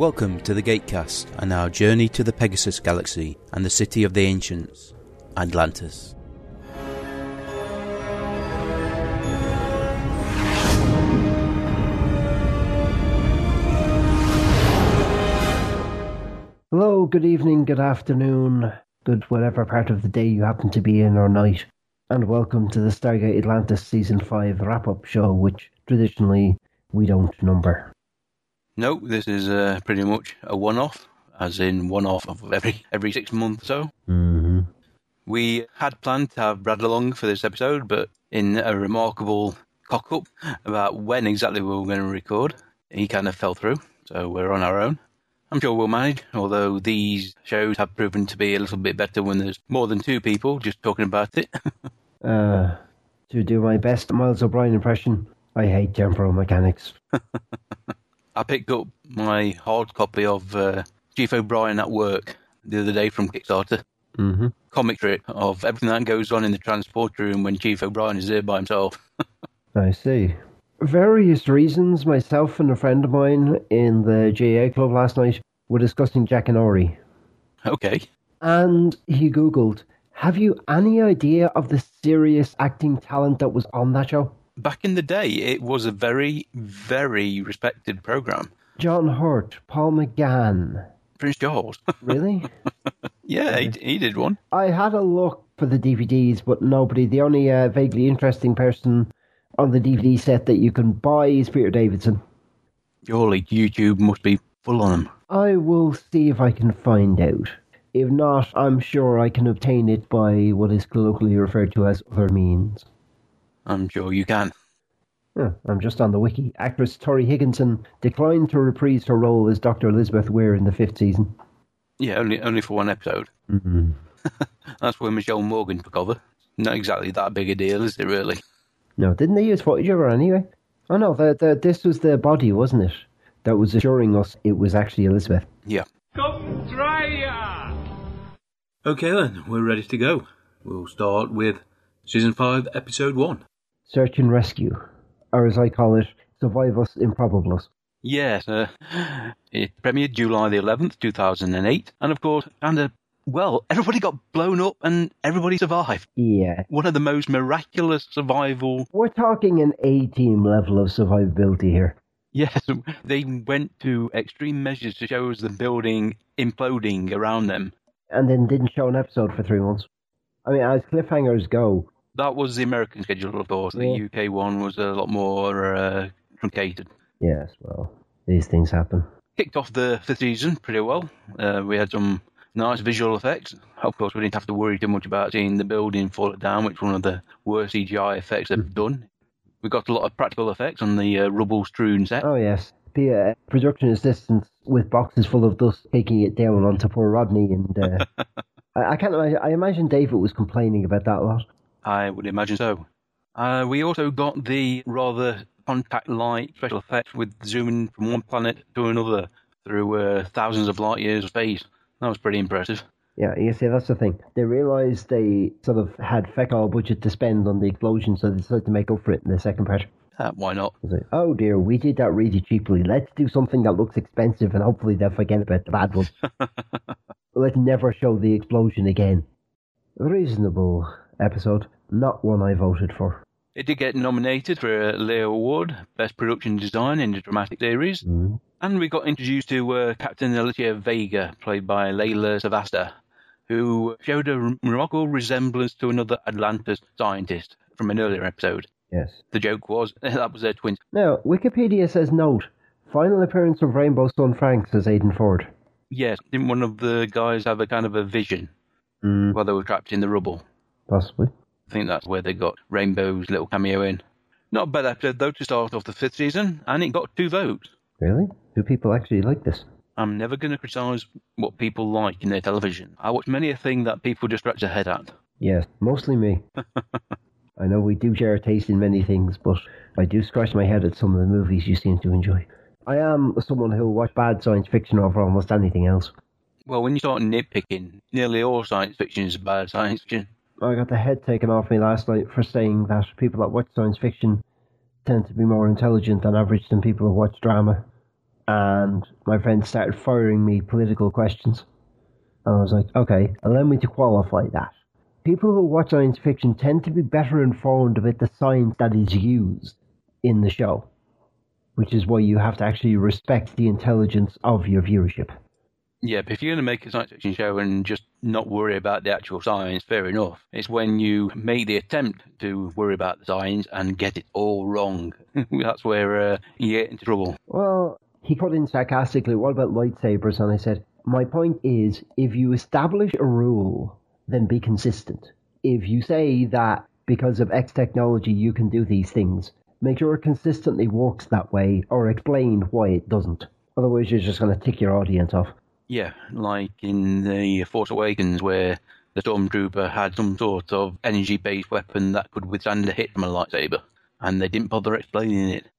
Welcome to the Gatecast and our journey to the Pegasus Galaxy and the city of the ancients, Atlantis. Hello, good evening, good afternoon, good whatever part of the day you happen to be in or night, and welcome to the Stargate Atlantis Season 5 wrap-up show, which traditionally we don't number. No, this is pretty much a one-off, as in one-off of every 6 months or so. Mm-hmm. We had planned to have Brad along for this episode, but in a remarkable cock-up about when exactly we were going to record, he kind of fell through, so we're on our own. I'm sure we'll manage, although these shows have proven to be a little bit better when there's more than two people just talking about it. To do my best Miles O'Brien impression, I hate temporal mechanics. I picked up my hard copy of Chief O'Brien at Work the other day from Kickstarter. Mm-hmm. Comic strip of everything that goes on in the transport room when Chief O'Brien is there by himself. I see. Various reasons, myself and a friend of mine in the JA Club last night were discussing Jack and Ori. Okay. And he Googled, have you any idea of the serious acting talent that was on that show? Back in the day, it was a very, very respected program. John Hurt, Paul McGann. Prince Charles. Really? Yeah, he did one. I had a look for the DVDs, but nobody. The only vaguely interesting person on the DVD set that you can buy is Peter Davidson. Surely YouTube must be full on him. I will see if I can find out. If not, I'm sure I can obtain it by what is colloquially referred to as other means. I'm sure you can. I'm just on the wiki. Actress Tori Higginson declined to reprise her role as Dr. Elizabeth Weir in the 5th season. Yeah, only for one episode. Mm-hmm. That's where Michelle Morgan took over. Not exactly that big a deal, is it really? No, didn't they use footage of her anyway? Oh no, this was the body, wasn't it? That was assuring us it was actually Elizabeth. Yeah. Come try ya! Okay then, we're ready to go. We'll start with Season 5, Episode 1. Search and Rescue. Or as I call it, Survivus Improbabilis. Yes, it premiered July the 11th, 2008. And of course, everybody got blown up and everybody survived. Yeah. One of the most miraculous survival... We're talking an A-team level of survivability here. Yes, they went to extreme measures to show us the building imploding around them. And then didn't show an episode for 3 months. I mean, as cliffhangers go... That was the American schedule, of course. Yeah. The UK one was a lot more truncated. Yes, well, these things happen. Kicked off the 5th season pretty well. We had some nice visual effects. Of course, we didn't have to worry too much about seeing the building fall down, which is one of the worst CGI effects they've done. We got a lot of practical effects on the rubble-strewn set. Oh, yes. The production assistants with boxes full of dust taking it down onto poor Rodney. And I can't imagine. I imagine David was complaining about that a lot. I would imagine so. We also got the rather contact-like special effects with zooming from one planet to another through thousands of light years of space. That was pretty impressive. Yeah, you see, that's the thing. They realised they sort of had feck all budget to spend on the explosion, so they decided to make up for it in the second part. Why not? Like, oh dear, we did that really cheaply. Let's do something that looks expensive and hopefully they'll forget about the bad one. Let's never show the explosion again. A reasonable episode. Not one I voted for. It did get nominated for a Leo Award, Best Production Design in the Dramatic Series. Mm. And we got introduced to Captain Alicia Vega, played by Layla Savasta, who showed a remarkable resemblance to another Atlantis scientist from an earlier episode. Yes. The joke was, that was their twin. Now, Wikipedia says note, final appearance of Rainbow Sun Frank, says Aidan Ford. Yes, didn't one of the guys have a kind of a vision while they were trapped in the rubble? Possibly. I think that's where they got Rainbow's little cameo in. Not a bad episode, though, to start off the 5th season, and it got 2 votes. Really? Do people actually like this? I'm never going to criticise what people like in their television. I watch many a thing that people just scratch their head at. Yes, mostly me. I know we do share a taste in many things, but I do scratch my head at some of the movies you seem to enjoy. I am someone who'll watch bad science fiction over almost anything else. Well, when you start nitpicking, nearly all science fiction is bad science fiction. I got the head taken off me last night for saying that people that watch science fiction tend to be more intelligent on average than people who watch drama. and my friend started firing me political questions. And I was like, okay, allow me to qualify that. People who watch science fiction tend to be better informed about the science that is used in the show, which is why you have to actually respect the intelligence of your viewership. Yeah, but if you're going to make a science fiction show and just not worry about the actual science, fair enough. It's when you make the attempt to worry about the science and get it all wrong. That's where you get into trouble. Well, he put in sarcastically, what about lightsabers? And I said, my point is, if you establish a rule, then be consistent. If you say that because of X technology you can do these things, make sure it consistently works that way, or explain why it doesn't. Otherwise you're just going to tick your audience off. Yeah, like in The Force Awakens, where the Stormtrooper had some sort of energy-based weapon that could withstand a hit from a lightsaber, and they didn't bother explaining it.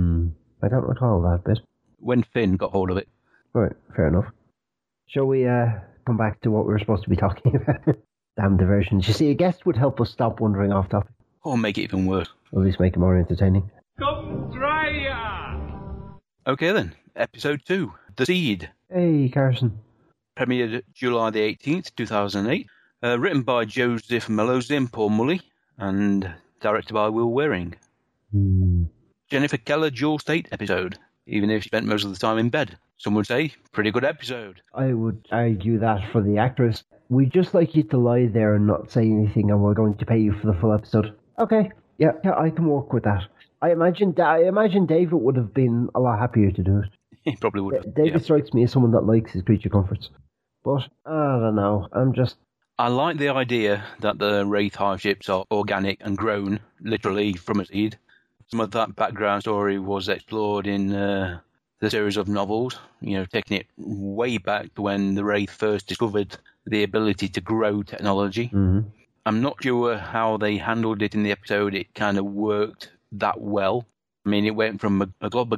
I don't recall that bit. When Finn got hold of it. Right, fair enough. Shall we come back to what we were supposed to be talking about? Damn diversions. You see, a guest would help us stop wandering off topic. Or make it even worse. Or at least make it more entertaining. Come try ya! Okay then, episode 2, The Seed. Hey, Carson. Premiered July the 18th, 2008. Written by Joseph Malozzi and Paul Mully, and directed by Will Waring. Jennifer Keller dual state episode, even if she spent most of the time in bed. Some would say, pretty good episode. I would argue that for the actress. We'd just like you to lie there and not say anything, and we're going to pay you for the full episode. Okay, yeah, I can work with that. I imagine David would have been a lot happier to do it. He probably would have. David strikes me as someone that likes his creature comforts. But, I don't know, I like the idea that the Wraith hive ships are organic and grown, literally, from a seed. Some of that background story was explored in the series of novels, taking it way back to when the Wraith first discovered the ability to grow technology. Mm-hmm. I'm not sure how they handled it in the episode. It kind of worked that well. I mean, it went from a glob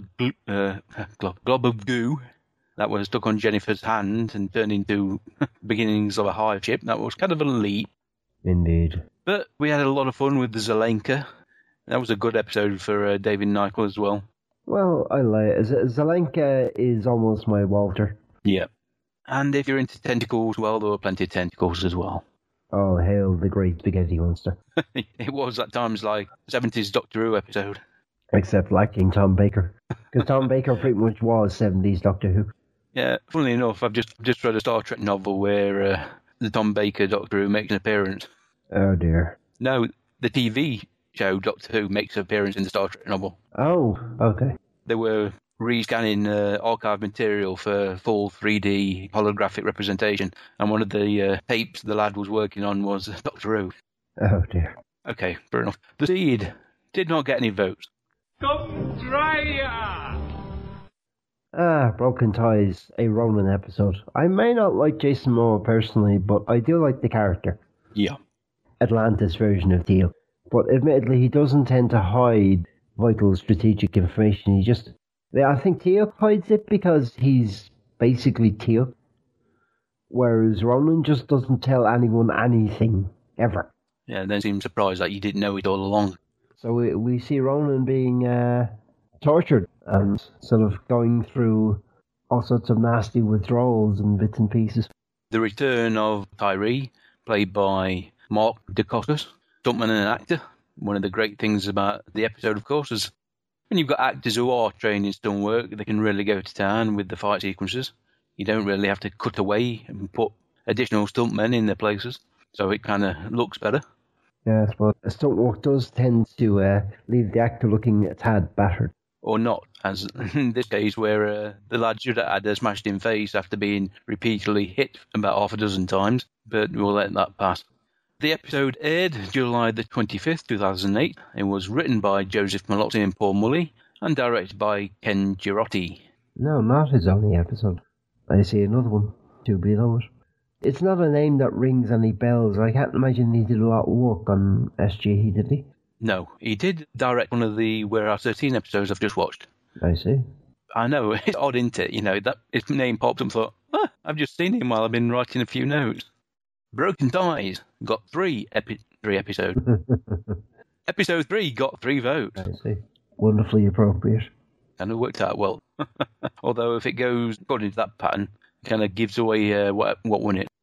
of goo that was stuck on Jennifer's hand and turned into beginnings of a hive ship. That was kind of a leap. Indeed. But we had a lot of fun with the Zelenka. That was a good episode for David Nichol as well. Well, I like it. Zelenka is almost my Walter. Yeah. And if you're into tentacles, well, there were plenty of tentacles as well. All hail the great spaghetti monster. It was at times like 70s Doctor Who episode. Except lacking Tom Baker. Because Tom Baker pretty much was 70s Doctor Who. Yeah, funnily enough, I've just read a Star Trek novel where the Tom Baker Doctor Who makes an appearance. Oh dear. No, the TV show Doctor Who makes an appearance in the Star Trek novel. Oh, okay. They were re-scanning archive material for full 3D holographic representation, and one of the tapes the lad was working on was Doctor Who. Oh dear. Okay, fair enough. The Seed did not get any votes. Come try ya! Broken Ties, a Ronan episode. I may not like Jason Momoa personally, but I do like the character. Yeah. Atlantis version of Teal. But admittedly, he doesn't tend to hide vital strategic information. I think Teal hides it because he's basically Teal. Whereas Ronan just doesn't tell anyone anything, ever. Yeah, then seems surprised that you didn't know it all along. So we see Ronan being tortured and sort of going through all sorts of nasty withdrawals and bits and pieces. The return of Tyree, played by Mark Dacascos, stuntman and an actor. One of the great things about the episode, of course, is when you've got actors who are trained in stunt work, they can really go to town with the fight sequences. You don't really have to cut away and put additional stuntmen in their places, so it kind of looks better. Yes, but stunt work does tend to leave the actor looking a tad battered. Or not, as in this case where the lad should have had a smashed-in face after being repeatedly hit about half a dozen times, but we'll let that pass. The episode aired July the 25th, 2008. It was written by Joseph Malozzi and Paul Mully, and directed by Ken Girotti. No, not his only episode. I see another one, to below it. It's not a name that rings any bells. I can't imagine he did a lot of work on SGE, did he? No, he did direct one of the Warehouse 13 episodes I've just watched. I see. I know, it's odd, isn't it? That his name popped up and thought, I've just seen him while I've been writing a few notes. Broken Ties got three episodes. Episode 3 got 3 votes. I see. Wonderfully appropriate. And it worked out well. Although if it goes according to that pattern, it kind of gives away what won it.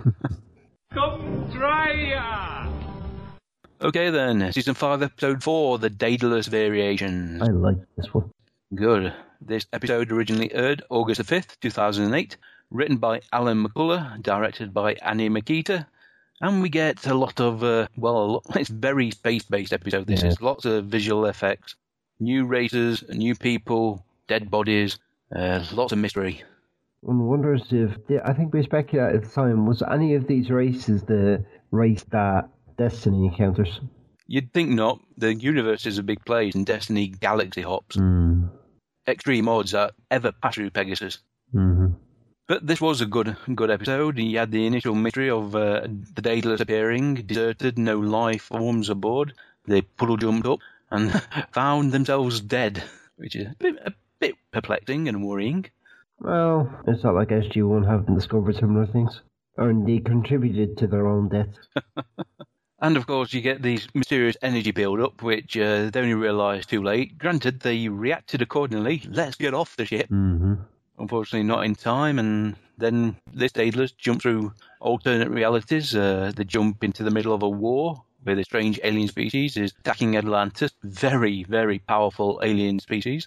Come try ya! Okay then, Season 5, Episode 4, The Daedalus Variations. I like this one. Good. This episode originally aired August the 5th, 2008, written by Alan McCullough, directed by Annie Makita, and we get a lot of, it's a very space-based episode, this is. Lots of visual effects, new races, new people, dead bodies, lots of mystery. One wonders if, I think we speculated at the time, was any of these races the race that Destiny encounters? You'd think not. The universe is a big place, and Destiny galaxy hops. Extreme odds that ever pass through Pegasus. But this was a good episode. You had the initial mystery of the Daedalus appearing, deserted, no life forms aboard. They puddle jumped up and found themselves dead, which is a bit perplexing and worrying. Well, it's not like SG-1 haven't discovered similar things. Or indeed contributed to their own death. And of course you get these mysterious energy build-up, which they only realised too late. Granted, they reacted accordingly. Let's get off the ship. Unfortunately, not in time, and then this Daedalus jump through alternate realities. They jump into the middle of a war where the strange alien species is attacking Atlantis. Very, very powerful alien species.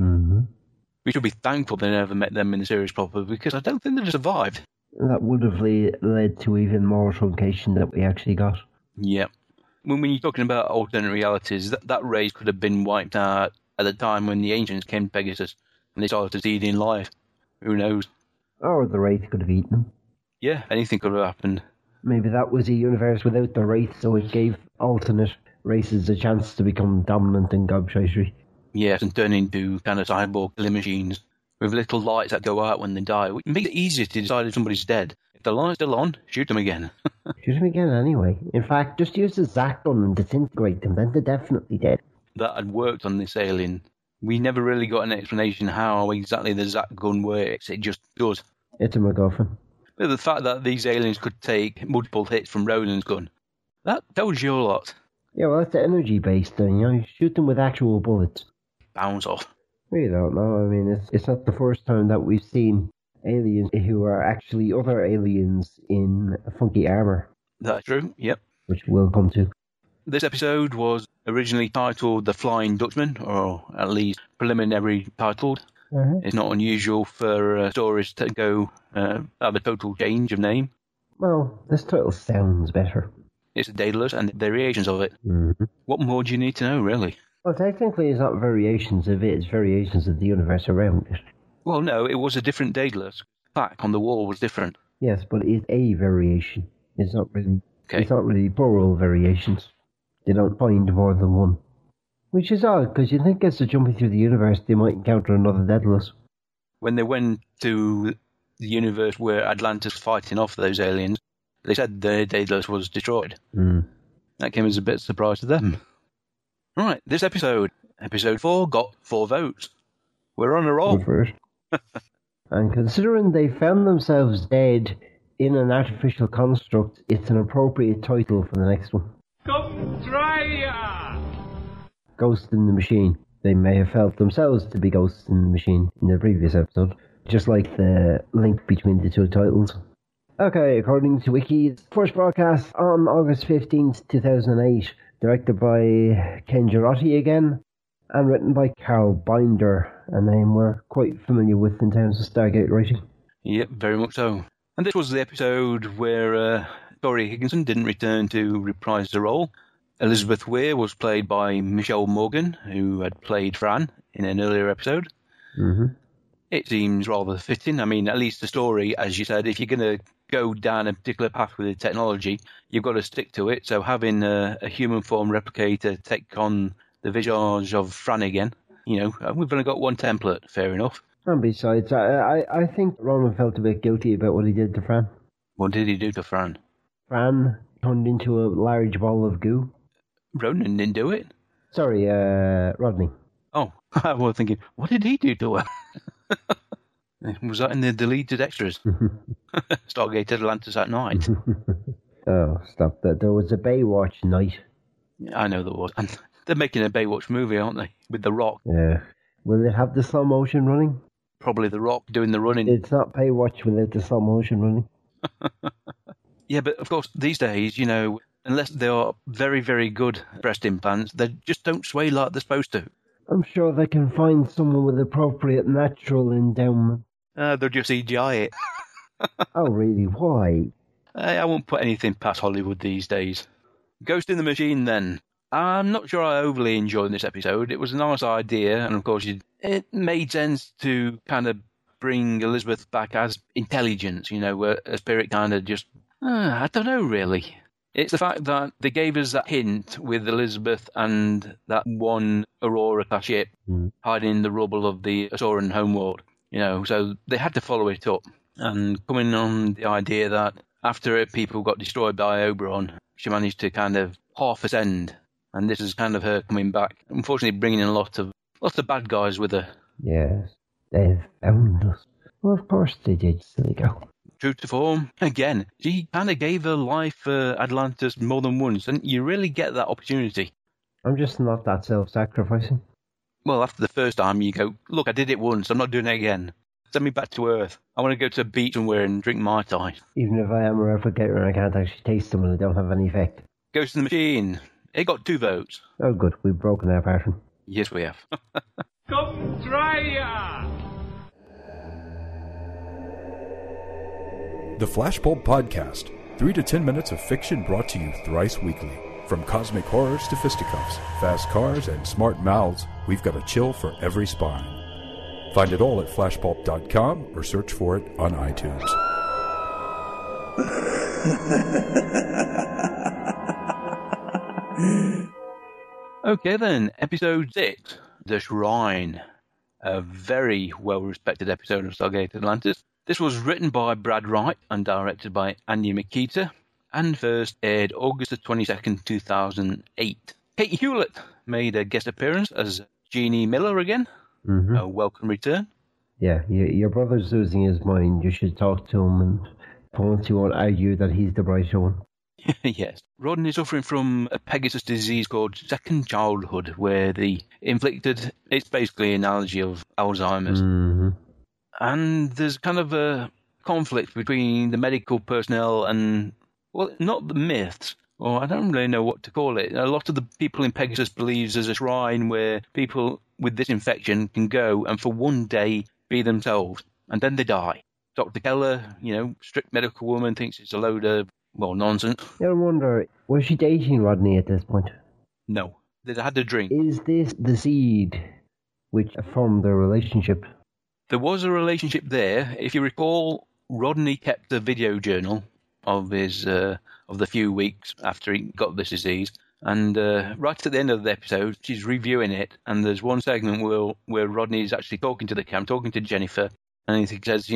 We should be thankful they never met them in the series properly, because I don't think they'd have survived. That would have led to even more truncation that we actually got. Yeah. When you're talking about alternate realities, that race could have been wiped out at the time when the Ancients came to Pegasus and they started seeding life. Who knows? Or the Wraith could have eaten them. Yeah, anything could have happened. Maybe that was a universe without the Wraith, so it gave alternate races a chance to become dominant in gobshitery. Yes, and turn into kind of cyborg killing machines with little lights that go out when they die, which makes it easier to decide if somebody's dead. If the light's still on, shoot them again. Shoot them again anyway. In fact, just use the Zac gun and disintegrate them, then they're definitely dead. That had worked on this alien. We never really got an explanation how exactly the Zac gun works. It just does. It's a MacGuffin. But the fact that these aliens could take multiple hits from Roland's gun, that tells you a lot. Yeah, well, that's energy-based, then, you shoot them with actual bullets. Bounce off. We don't know. I mean, it's not the first time that we've seen aliens who are actually other aliens in funky armour. That's true, yep. Which we'll come to. This episode was originally titled The Flying Dutchman, or at least preliminary titled. It's not unusual for stories to go have a total change of name. Well, this title sounds better. It's Daedalus and the variations of it. What more do you need to know, really? Well, technically it's not variations of it, it's variations of the universe around it. Well, no, it was a different Daedalus. The plaque on the wall was different. Yes, but it's a variation. It's not really plural variations. They don't find more than one. Which is odd, because you'd think as they're jumping through the universe, they might encounter another Daedalus. When they went to the universe where Atlantis was fighting off those aliens, they said the Daedalus was destroyed. That came as a bit of a surprise to them. Right, this episode 4, got 4 votes. We're on a roll. And considering they found themselves dead in an artificial construct, it's an appropriate title for the next one. Come try ya! Ghost in the Machine. They may have felt themselves to be ghosts in the machine in the previous episode, just like the link between the two titles. Okay, according to Wiki, first broadcast on August 15th, 2008, directed by Ken Girotti again, and written by Carl Binder, a name we're quite familiar with in terms of Stargate writing. Yep, very much so. And this was the episode where Tori Higginson didn't return to reprise the role. Elizabeth Weir was played by Michelle Morgan, who had played Fran in an earlier episode. It seems rather fitting. I mean, at least the story, as you said, if you're going to go down a particular path with the technology, you've got to stick to it. So having a human form replicator take on the visage of Fran again, we've only got one template, fair enough. And besides, I think Ronan felt a bit guilty about what he did to Fran. What did he do to Fran? Fran turned into a large ball of goo. Ronan didn't do it? Sorry, Rodney. Oh, I was thinking, what did he do to her? Was that in the deleted extras? Stargate Atlantis at night. Oh, stop that. There was a Baywatch night. Yeah, I know there was. And they're making a Baywatch movie, aren't they? With The Rock. Yeah. Will it have the slow motion running? Probably The Rock doing the running. It's not Baywatch without the slow motion running. Yeah, but of course, these days, unless they are very, very good breast implants, they just don't sway like they're supposed to. I'm sure they can find someone with appropriate natural endowment. They'll just CGI it. Oh, really? Why? I won't put anything past Hollywood these days. Ghost in the Machine, then. I'm not sure I overly enjoyed this episode. It was a nice idea, and of course, it made sense to kind of bring Elizabeth back as intelligence, where a spirit kind of just... I don't know, really. It's the fact that they gave us that hint with Elizabeth and that one Aurora-class ship hiding in the rubble of the Asoran homeworld, so they had to follow it up. And coming on the idea that after people got destroyed by Oberon, she managed to kind of half ascend, and this is kind of her coming back. Unfortunately, bringing in lots of bad guys with her. Yes, they've found us. Well, of course they did, silly girl. True to form, again, she kind of gave her life for Atlantis more than once, and you really get that opportunity. I'm just not that self-sacrificing. Well, after the first time, you go, look, I did it once, I'm not doing it again. Send me back to Earth. I want to go to a beach somewhere and drink Mai Tai. Even if I am a replicator and I can't actually taste them and they don't have any effect. Ghost in the Machine. It got 2 votes. Oh, good. We've broken our pattern. Yes, we have. Come try ya! The Flashbulb Podcast. 3 to 10 minutes of fiction brought to you thrice weekly. From cosmic horrors to fisticuffs, fast cars, and smart mouths, we've got a chill for every spine. Find it all at flashpulp.com or search for it on iTunes. Okay then, episode 6, The Shrine. A very well-respected episode of Stargate Atlantis. This was written by Brad Wright and directed by Andy Makita, and first aired August the 22nd, 2008. Kate Hewlett made a guest appearance as Jeannie Miller again. Mm-hmm. A welcome return. Yeah, your brother's losing his mind. You should talk to him, and for once you won't argue that he's the brighter one. Yes. Rodney is suffering from a Pegasus disease called second childhood, where it's basically an analogy of Alzheimer's. Mm-hmm. And there's kind of a conflict between the medical personnel and, well, not the myths, or I don't really know what to call it. A lot of the people in Pegasus believes there's a shrine where people with this infection can go and for one day be themselves, and then they die. Dr. Keller, strict medical woman, thinks it's a load of, nonsense. I wonder, was she dating Rodney at this point? No. They had a drink. Is this the seed which formed their relationship? There was a relationship there. If you recall, Rodney kept a video journal of his of the few weeks after he got this disease, and right at the end of the episode, she's reviewing it, and there's one segment where Rodney's actually talking to the camera, talking to Jennifer, and he says,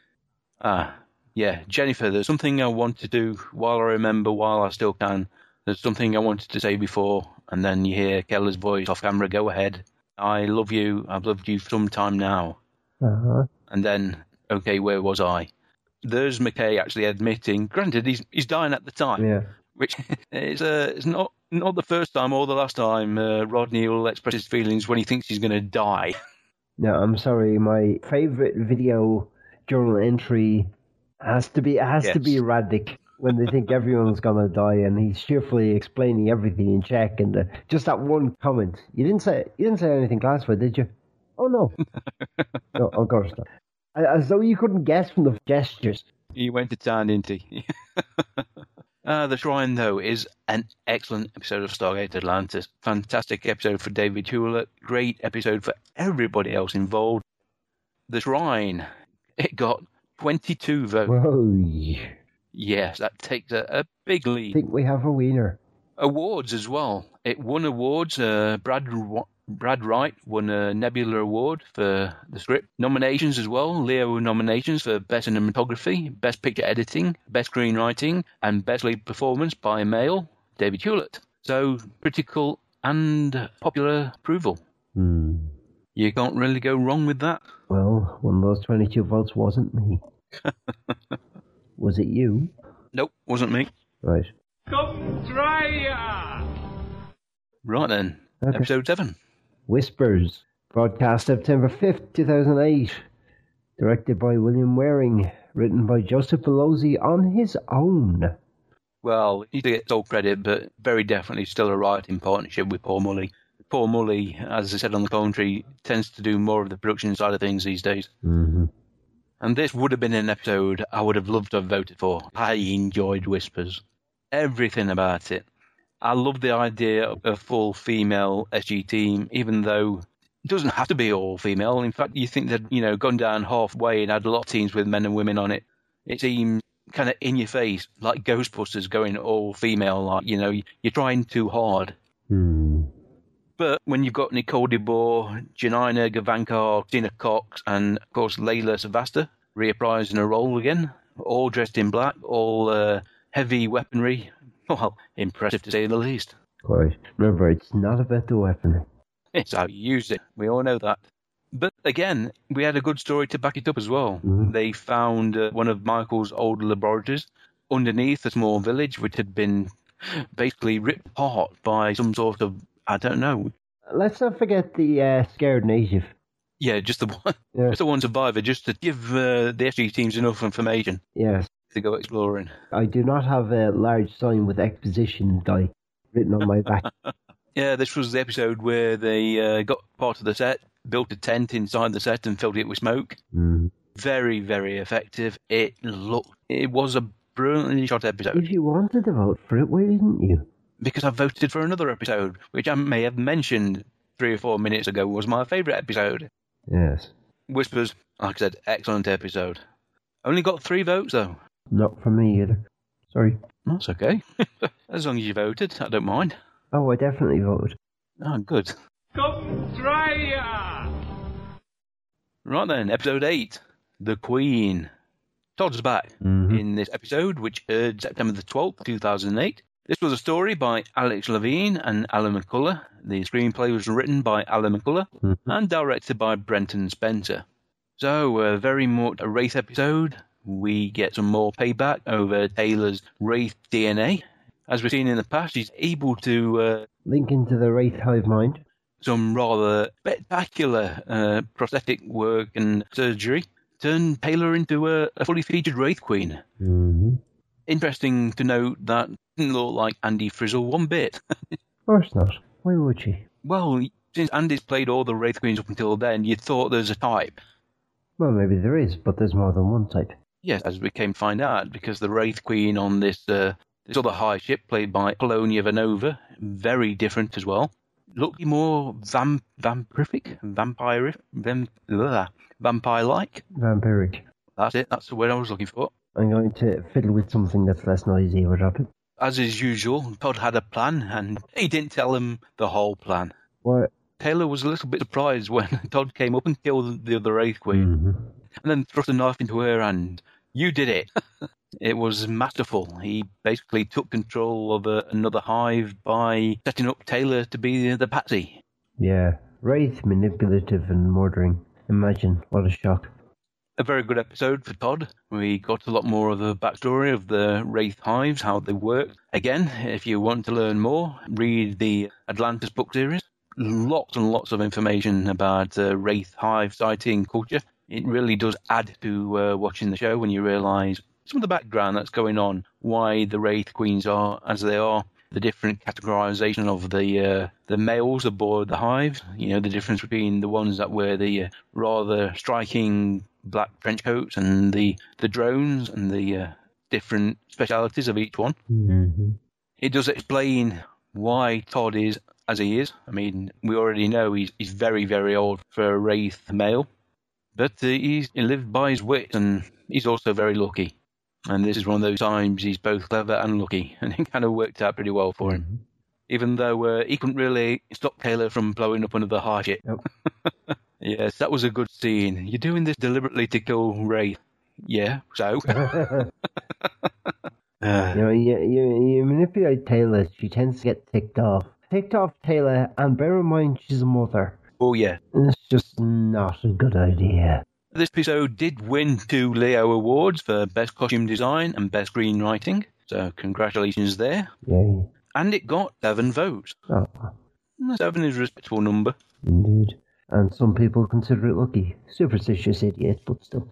Jennifer, there's something I want to do while I remember, while I still can. There's something I wanted to say before, and then you hear Keller's voice off camera, go ahead. I love you. I've loved you for some time now. Uh-huh. And then, okay, where was I? There's McKay actually admitting, granted, he's dying at the time, Yeah. which is not the first time or the last time Rodney will express his feelings when he thinks he's going to die. No, I'm sorry. My favourite video journal entry has to be Raddick when they think everyone's gonna die, and he's cheerfully explaining everything in Czech, and just that one comment. You didn't say anything classified, did you? Oh no. No, of course not. As though you couldn't guess from the gestures. He went to town, didn't he? The Shrine, though, is an excellent episode of Stargate Atlantis. Fantastic episode for David Hewlett. Great episode for everybody else involved. The Shrine, it got 22 votes. Whoa. Yes, that takes a big lead. I think we have a winner. Awards as well. It won awards. Brad Wright won a Nebula Award for the script. Nominations as well. Leo nominations for Best Cinematography, Best Picture Editing, Best Screenwriting, and Best Lead Performance by a male, David Hewlett. So, critical and popular approval. You can't really go wrong with that. Well, one of those 22 votes wasn't me. Was it you? Nope, wasn't me. Right. Come try ya! Right then, Okay. episode 7. Whispers. Broadcast September 5th, 2008. Directed by William Waring. Written by Joseph Pelosi on his own. Well, he gets all credit, but very definitely still a writing partnership with Paul Mully. Paul Mully, as I said on the commentary, tends to do more of the production side of things these days. Mm-hmm. And this would have been an episode I would have loved to have voted for. I enjoyed Whispers. Everything about it. I love the idea of a full female SG team, even though it doesn't have to be all female. In fact, you think that, gone down halfway and had a lot of teams with men and women on it. It seems kind of in your face, like Ghostbusters going all female, like, you're trying too hard. But when you've got Nicole DeBoer, Janina Gavankar, Tina Cox, and of course Layla Savasta reapprising her role again, all dressed in black, all heavy weaponry, well, impressive to say the least. Quite. Remember, it's not about the weaponry. It's how you use it. We all know that. But again, we had a good story to back it up as well. Mm-hmm. They found one of Michael's old laboratories underneath a small village which had been basically ripped apart by some sort of, I don't know. Let's not forget the scared native. Yeah, just the one, Yeah. just the one survivor, just to give the SG teams enough information Yes. to go exploring. I do not have a large sign with exposition die written on my back. Yeah, this was the episode where they got part of the set, built a tent inside the set and filled it with smoke. Mm. Very, very effective. It was a brilliantly shot episode. If you wanted to vote for it, why didn't you? Because I voted for another episode, which I may have mentioned 3 or 4 minutes ago was my favourite episode. Yes. Whispers, like I said, excellent episode. Only got 3 votes, though. Not from me either. Sorry. That's okay. As long as you voted, I don't mind. Oh, I definitely voted. Oh, good. Come try ya! Right then, episode 8, The Queen. Todd's back in this episode, which aired September the 12th, 2008. This was a story by Alex Levine and Alan McCullough. The screenplay was written by Alan McCullough and directed by Brenton Spencer. So, very much a Wraith episode. We get some more payback over Taylor's Wraith DNA. As we've seen in the past, he's able to Link into the Wraith hive mind. some rather spectacular prosthetic work and surgery, turn Taylor into a fully featured Wraith Queen. Mm-hmm. Interesting to note that didn't look like Andy Frizzle one bit. Of course not. Why would she? Well, since Andy's played all the Wraith Queens up until then, you'd thought there's a type. Well, maybe there is, but there's more than one type. Yes, as we came to find out, because the Wraith Queen on this other high ship, played by Polonia Vanova, very different as well. Looked more vampiric, vampire-like. Vampiric. That's it, that's the word I was looking for. I'm going to fiddle with something that's less noisy or drop it. As is usual, Todd had a plan, and he didn't tell him the whole plan. What? Taylor was a little bit surprised when Todd came up and killed the other Wraith Queen, and then thrust a knife into her hand. You did it. It was masterful. He basically took control of another hive by setting up Taylor to be the patsy. Yeah. Wraith, manipulative and murdering. Imagine, what a shock. A very good episode for Todd. We got a lot more of the backstory of the Wraith hives, how they work. Again, if you want to learn more, read the Atlantis book series. Lots and lots of information about Wraith hive society and culture. It really does add to watching the show when you realise some of the background that's going on, why the Wraith Queens are as they are, the different categorisation of the males aboard the hive, the difference between the ones that wear the rather striking black trench coats and the drones and the different specialities of each one. Mm-hmm. It does explain why Todd is as he is. I mean, we already know he's very, very old for a Wraith male, but he lived by his wits, and he's also very lucky. And this is one of those times he's both clever and lucky, and it kind of worked out pretty well for him. Mm-hmm. Even though he couldn't really stop Taylor from blowing up another high ship. Yep. Yes, that was a good scene. You're doing this deliberately to kill Wraith. Yeah, so? You manipulate Taylor, she tends to get ticked off. Ticked off Taylor, and bear in mind she's a mother. Oh, yeah. It's just not a good idea. This episode did win 2 Leo Awards for Best Costume Design and Best Screenwriting, so congratulations there. Yay. And it got 7 votes. Oh, 7 is a respectable number. indeed. And some people consider it lucky. Superstitious idiots, but still.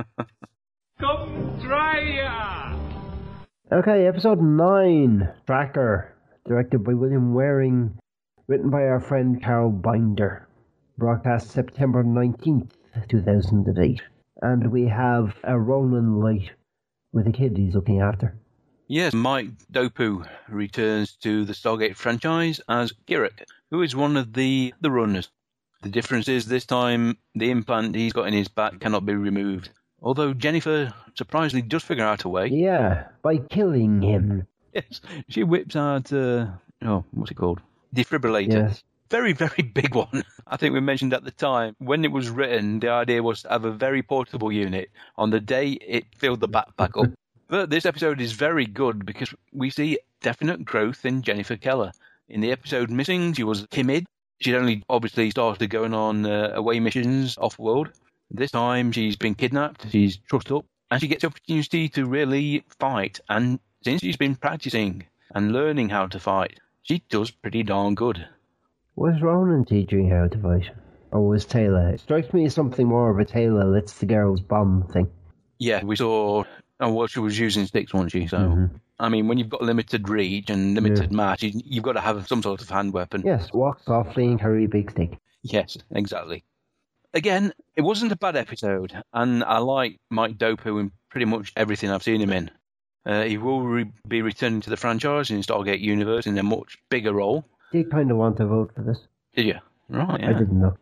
Come try ya! Okay, episode 9, Tracker, directed by William Waring, written by our friend Carol Binder, broadcast September 19th, 2008. And we have a Ronan Light with a kid he's looking after. Yes, Mike Dopu returns to the Stargate franchise as Kirk, who is one of the runners. The difference is this time the implant he's got in his back cannot be removed. Although Jennifer surprisingly does figure out a way. Yeah, by killing him. Yes, she whips out, what's it called? Defibrillator. Yes. Very, very big one. I think we mentioned at the time, when it was written, the idea was to have a very portable unit. On the day, it filled the backpack up. But this episode is very good because we see definite growth in Jennifer Keller. In the episode Missing, she was timid. She'd only obviously started going on away missions off-world. This time, she's been kidnapped, she's trussed up, and she gets the opportunity to really fight. And since she's been practicing and learning how to fight, she does pretty darn good. Was Ronan teaching how to fight? Or was Taylor? It strikes me as something more of a Taylor lets the girls bomb thing. Yeah, we saw... Oh, well, she was using sticks, wasn't she? So, I mean, when you've got limited reach and limited match, you've got to have some sort of hand weapon. Yes, walk softly and carry a big stick. Yes, exactly. Again, it wasn't a bad episode, and I like Mike Dopu in pretty much everything I've seen him in. He will be returning to the franchise in Stargate Universe in a much bigger role. Did kind of want to vote for this. Did you? Right, yeah. I didn't know.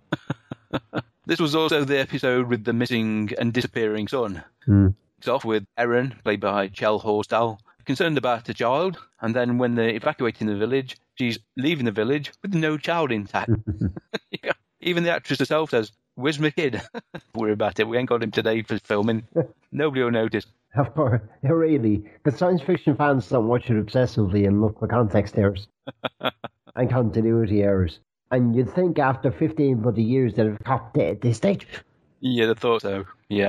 This was also the episode with the missing and disappearing son. It's off with Erin, played by Chell Horsdal, concerned about a child, and then when they're evacuating the village, she's leaving the village with no child intact. Yeah. Even the actress herself says, "Where's my kid?" Don't worry about it, we ain't got him today for filming. Nobody will notice. Of course, really. Because science fiction fans don't watch it obsessively and look for context errors and continuity errors. And you'd think after 15 bloody years that have copped it at this stage. Yeah, I thought so, yeah.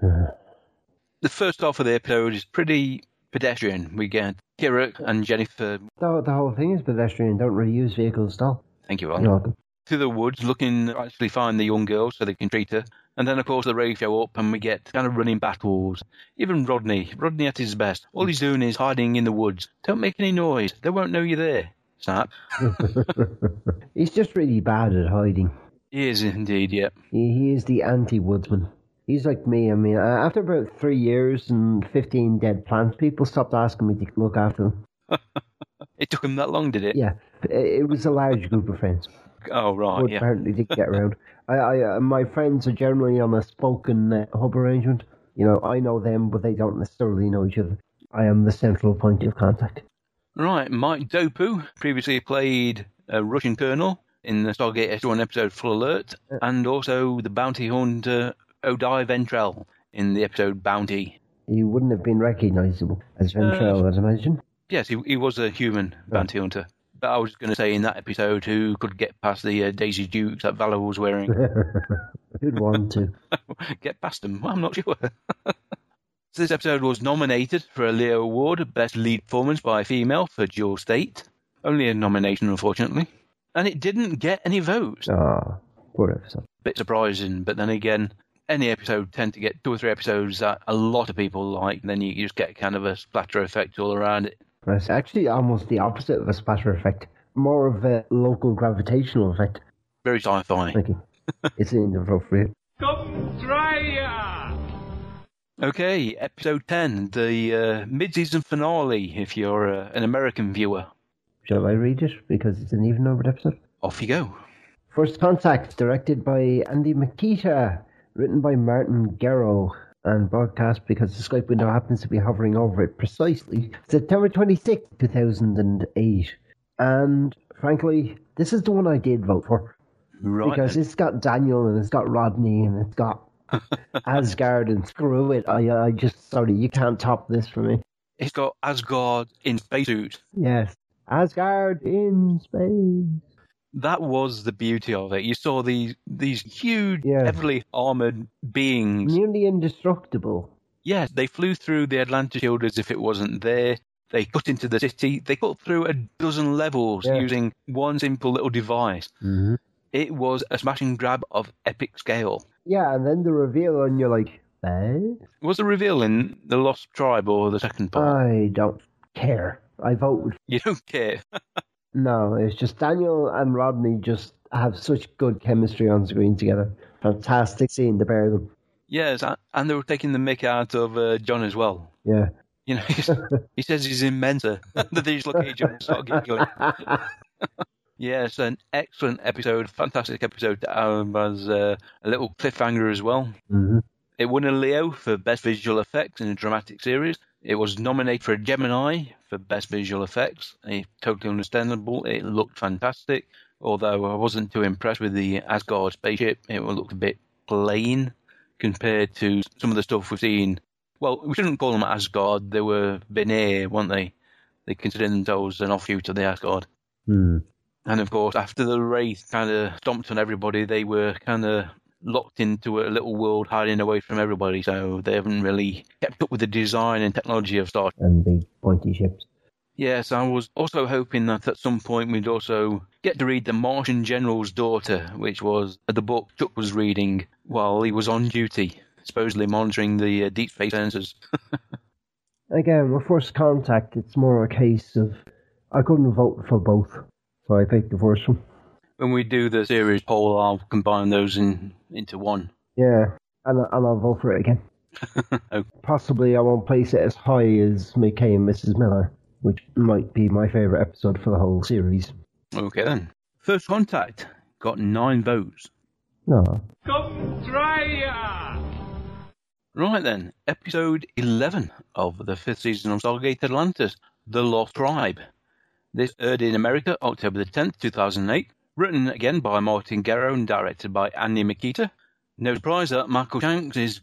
The first half of the episode is pretty pedestrian. We get Kirk and Jennifer. The whole thing is pedestrian. Don't really use vehicles at all. Thank you, Alan. You're welcome. Through the woods, looking to actually find the young girl so they can treat her. And then, of course, the rays show up and we get kind of running battles. Even Rodney at his best. All he's doing is hiding in the woods. Don't make any noise. They won't know you're there. Snap. He's just really bad at hiding. He is indeed, yeah. He is the anti-woodsman. He's like me. I mean, after about 3 years and 15 dead plants, people stopped asking me to look after them. It took him that long, did it? Yeah. It was a large group of friends. Oh, right, But yeah. apparently did get around. My friends are generally on a spoken hub arrangement. You know, I know them, but they don't necessarily know each other. I am the central point of contact. Right, Mike Dopu previously played a Russian colonel in the Stargate SG-1 episode Full Alert, and also the bounty hunter Odai Ventrell in the episode Bounty. He wouldn't have been recognisable as Ventrell, I'd imagine. Yes, he was a human bounty hunter. But I was going to say in that episode who could get past the Daisy Dukes that Valor was wearing. Who'd want to? Get past them? Well, I'm not sure. So this episode was nominated for a Leo Award, Best Lead Performance by a Female for Jewel State. Only a nomination, unfortunately. And it didn't get any votes. Ah, poor episode. Bit surprising, but then again, any episode tend to get 2 or 3 episodes that a lot of people like, and then you just get kind of a splatter effect all around it. It's actually almost the opposite of a splatter effect. More of a local gravitational effect. Very sci-fi. Thank you. It's inappropriate. Come try ya! Okay, episode 10, the mid-season finale, if you're an American viewer. Shall I read it? Because it's an even-numbered episode. Off you go. First Contact, directed by Andy Makita, written by Martin Garrow, and broadcast because the Skype window happens to be hovering over it precisely September 26, 2008. And frankly, this is the one I did vote for. Right. Because it's got Daniel and it's got Rodney and it's got Asgard, and screw it. I just, sorry, you can't top this for me. It's got Asgard in spacesuit. Yes. Asgard in space. That was the beauty of it. You saw these huge, Yeah. heavily armoured beings. Nearly indestructible. Yes, they flew through the Atlantis Shield as if it wasn't there. They cut into the city. They cut through a dozen levels Yeah. using one simple little device. Mm-hmm. It was a smashing grab of epic scale. Yeah, and then the reveal, and you're like, eh? Was the reveal in The Lost Tribe or the second part? I don't care. I voted. You don't care. No, it's just Daniel and Rodney just have such good chemistry on screen together. Fantastic seeing the pair of them. Yes, and they were taking the mick out of John as well. Yeah. You know, he says he's in Mensa. They just look at each other and start giggling. Yes, an excellent episode, fantastic episode to have as a little cliffhanger as well. Mm-hmm. It won a Leo for Best Visual Effects in a Dramatic Series. It was nominated for a Gemini for Best Visual Effects. Totally understandable. It looked fantastic, although I wasn't too impressed with the Asgard spaceship. It looked a bit plain compared to some of the stuff we've seen. Well, we shouldn't call them Asgard. They were Vanir, weren't they? They considered themselves an offshoot of the Asgard. Hmm. And of course, after the Wraith kind of stomped on everybody, they were kind of locked into a little world hiding away from everybody, so they haven't really kept up with the design and technology of Star Trek. And big pointy ships. Yes, I was also hoping that at some point we'd also get to read The Martian General's Daughter, which was the book Chuck was reading while he was on duty, supposedly monitoring the deep space sensors. Again, with First Contact, it's more a case of I couldn't vote for both, so I picked the first one. When we do the series poll, I'll combine those into one. Yeah, and I'll vote for it again. Okay. Possibly I won't place it as high as McKay and Mrs. Miller, which might be my favourite episode for the whole series. Okay then. First Contact got 9 votes. No. Come try ya! Right then, episode 11 of the 5th season of Stargate Atlantis, The Lost Tribe. This aired in America October the 10th, 2008. Written again by Martin Guerrero and directed by Andy Makita. No surprise that Michael Shanks is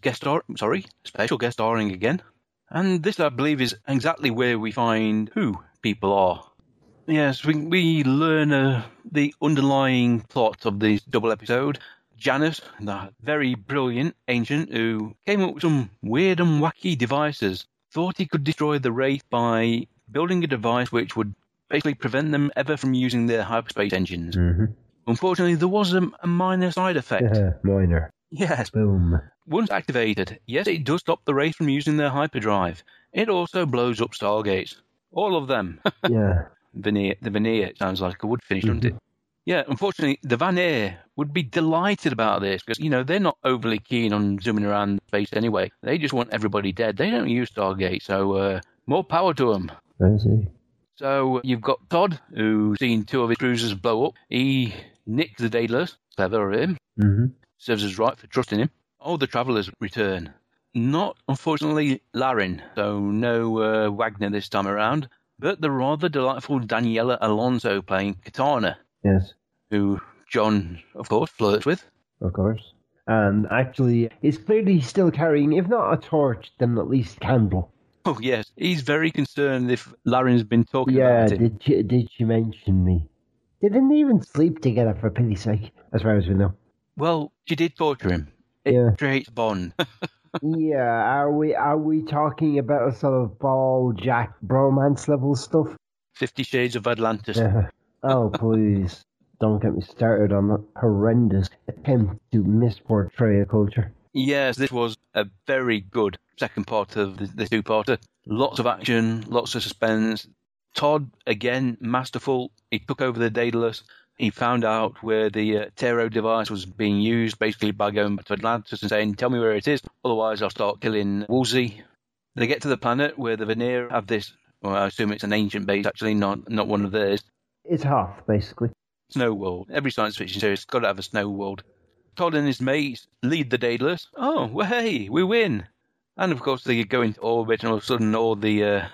special guest starring again. And this, I believe, is exactly where we find who people are. Yes, we learn the underlying plot of this double episode. Janus, the very brilliant ancient who came up with some weird and wacky devices, thought he could destroy the Wraith by building a device which would basically prevent them ever from using their hyperspace engines. Mm-hmm. Unfortunately, there was a minor side effect. Minor. Yes. Boom. Once activated, yes, it does stop the Wraith from using their hyperdrive. It also blows up Stargates. All of them. Yeah. The Vanir sounds like a wood finish, doesn't it? Yeah, unfortunately, the Vanir would be delighted about this because, they're not overly keen on zooming around space anyway. They just want everybody dead. They don't use Stargate, so more power to them. I see. So you've got Todd, who's seen 2 of his cruisers blow up. He nicked the Daedalus. Clever of him. Mm-hmm. Serves us right for trusting him. All the travellers return. Not, unfortunately, Larin, so no Wagner this time around, but the rather delightful Daniela Alonso playing Katana. Yes. Who John, of course, flirts with. Of course. And actually is clearly still carrying, if not a torch, then at least candle. Oh, yes. He's very concerned if Larin's been talking Yeah, about him. did she mention me? They didn't even sleep together, for pity's sake, as far as we know. Well, she did torture him. It Yeah. creates a bond. Yeah, are we talking about a sort of ball jack bromance level stuff? 50 Shades of Atlantis. Yeah. Oh, please. Don't get me started on that horrendous attempt to misportray a culture. Yes, this was a very good second part of the two-parter. Lots of action, lots of suspense. Todd, again, masterful. He took over the Daedalus. He found out where the Tero device was being used, basically by going back to Atlantis and saying, tell me where it is, otherwise I'll start killing Woolsey. They get to the planet where the Vanir have this, well, I assume it's an ancient base, actually, not one of theirs. It's Hoth, basically. Snow world. Every science fiction series has got to have a snow world. Todd and his mates lead the Daedalus. Oh, well, hey, we win. And, of course, they go into orbit and all of a sudden all the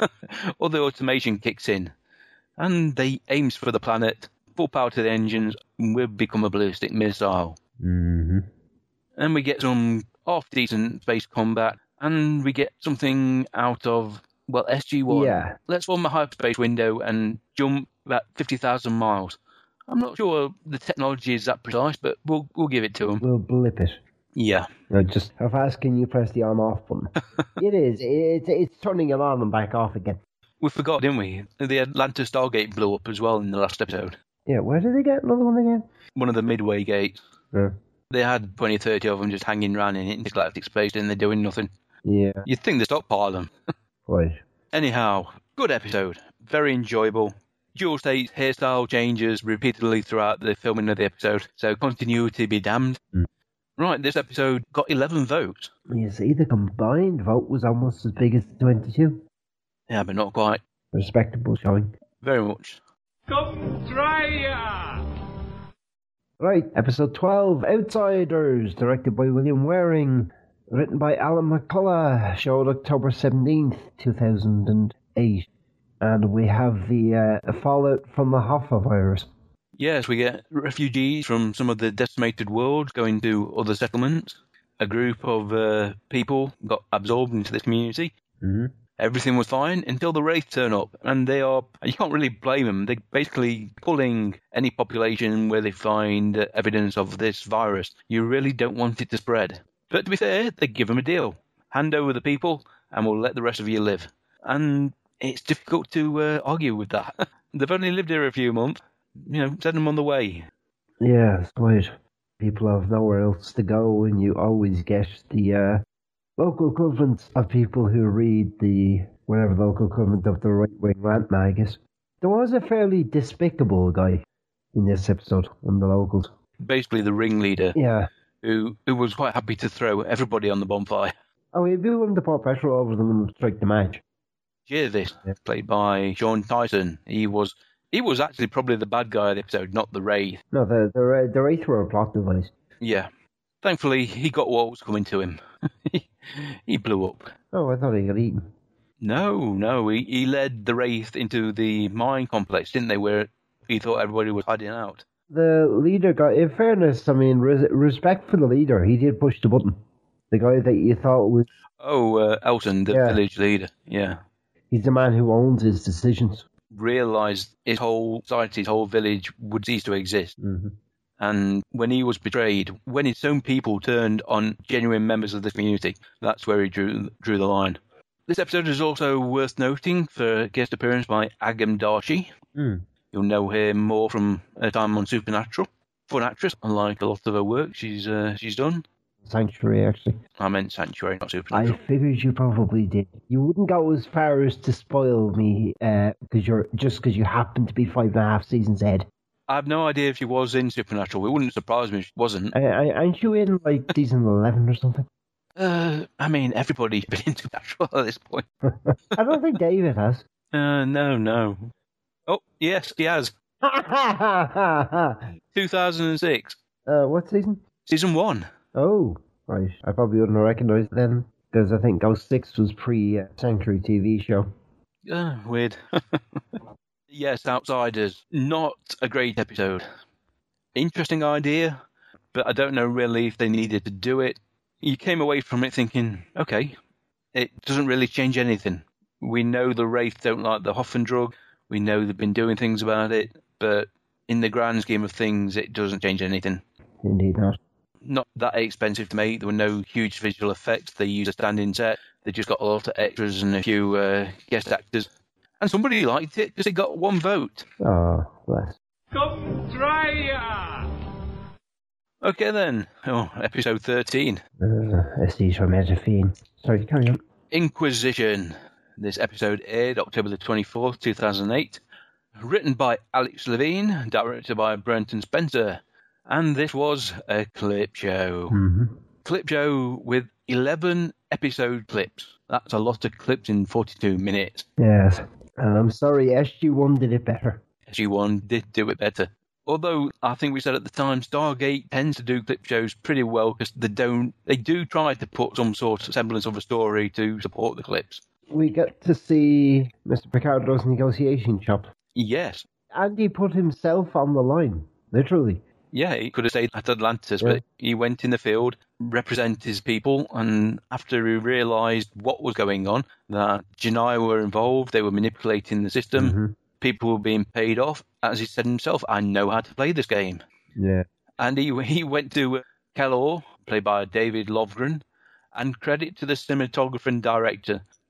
automation kicks in. And they aims for the planet, full power to the engines, and we'll become a ballistic missile. Mm-hmm. And we get some half-decent space combat, and we get something out of, well, SG-1. Yeah. Let's form a hyperspace window and jump about 50,000 miles. I'm not sure the technology is that precise, but we'll give it to them. We'll blip it. Yeah. Just how fast can you press the on-off button? It is. It's turning it on and back off again. We forgot, didn't we? The Atlantis Stargate blew up as well in the last episode. Yeah, where did they get another one again? One of the Midway gates. Yeah. They had 20 or 30 of them just hanging around in intergalactic space and they're doing nothing. Yeah, You'd think they stockpile them. right. Anyhow, good episode. Very enjoyable. Dual State's hairstyle changes repeatedly throughout the filming of the episode, so continuity be damned. Right, this episode got 11 votes. Yes, the combined vote was almost as big as the 22. Yeah, but not quite. Respectable showing. Very much. Come try ya! Right, episode 12, Outsiders, directed by William Waring, written by Alan McCullough, showed October 17th, 2008. And we have the fallout from the Hoffa virus. Yes, we get refugees from some of the decimated worlds going to other settlements. A group of people got absorbed into this community. Mm-hmm. Everything was fine until the Wraith turn up, and you can't really blame them. They're basically pulling any population where they find evidence of this virus. You really don't want it to spread. But to be fair, they give them a deal. Hand over the people, and we'll let the rest of you live. And it's difficult to argue with that. They've only lived here a few months. Send them on the way. Yeah, that's right. People have nowhere else to go, and you always get the local equivalent of people who read the whatever local equivalent of the right-wing rant magazine. There was a fairly despicable guy in this episode on the locals. Basically the ringleader. Yeah. Who was quite happy to throw everybody on the bonfire. Oh, he'd be willing to pour petrol over them and strike the match. Jervis, played by Sean Tyson. He was actually probably the bad guy of the episode, not the Wraith. No, the Wraith were a plot device. Yeah. Thankfully, he got what was coming to him. He blew up. Oh, I thought he got eaten. No. He led the Wraith into the mine complex, didn't they, where he thought everybody was hiding out. The leader got, in fairness, I mean, respect for the leader, he did push the button. The guy that you thought was... Oh, Elton, the village leader, yeah. He's the man who owns his decisions. Realised his whole society, his whole village would cease to exist. Mm-hmm. And when he was betrayed, when his own people turned on genuine members of the community, that's where he drew the line. This episode is also worth noting for a guest appearance by Agam Darshi. You'll know her more from her time on Supernatural. Fun actress, unlike a lot of her work she's done. Sanctuary, actually. I meant Sanctuary, not Supernatural. I figured you probably did. You wouldn't go as far as to spoil me because you happen to be 5.5 seasons ahead. I have no idea if she was in Supernatural. It wouldn't surprise me if she wasn't. Aren't you in, like, season 11 or something? I mean, everybody's been in Supernatural at this point. I don't think David has. No. Oh, yes, he has. 2006. What season? Season 1. Oh, right. I probably wouldn't have recognised it then, because I think Ghost 6 was pre-Sanctuary TV show. Weird. Yes, Outsiders. Not a great episode. Interesting idea, but I don't know really if they needed to do it. You came away from it thinking, okay, it doesn't really change anything. We know the Wraith don't like the Hoffen drug. We know they've been doing things about it, but in the grand scheme of things, it doesn't change anything. Indeed not. Not that expensive to make. There were no huge visual effects. They used a stand-in set. They just got a lot of extras and a few guest actors. And somebody liked it because it got 1 vote. Oh, bless. Come try ya! Okay then. Oh, episode 13. SD's from Josephine. Sorry, carry on. Inquisition. This episode aired October the 24th, 2008. Written by Alex Levine, directed by Brenton Spencer. And this was a clip show. Mm-hmm. Clip show with 11 episode clips. That's a lot of clips in 42 minutes. Yes. And I'm sorry, SG1 did it better. SG1 did do it better. Although, I think we said at the time, Stargate tends to do clip shows pretty well because they do try to put some sort of semblance of a story to support the clips. We get to see Mr. Picardo's negotiation shop. Yes. And he put himself on the line, literally. Yeah, he could have stayed at Atlantis, but he went in the field, represented his people, and after he realised what was going on, that Janai were involved, they were manipulating the system, people were being paid off, as he said himself, I know how to play this game. Yeah. And he went to Kellor, played by David Lovgren, and credit to the cinematographer and director.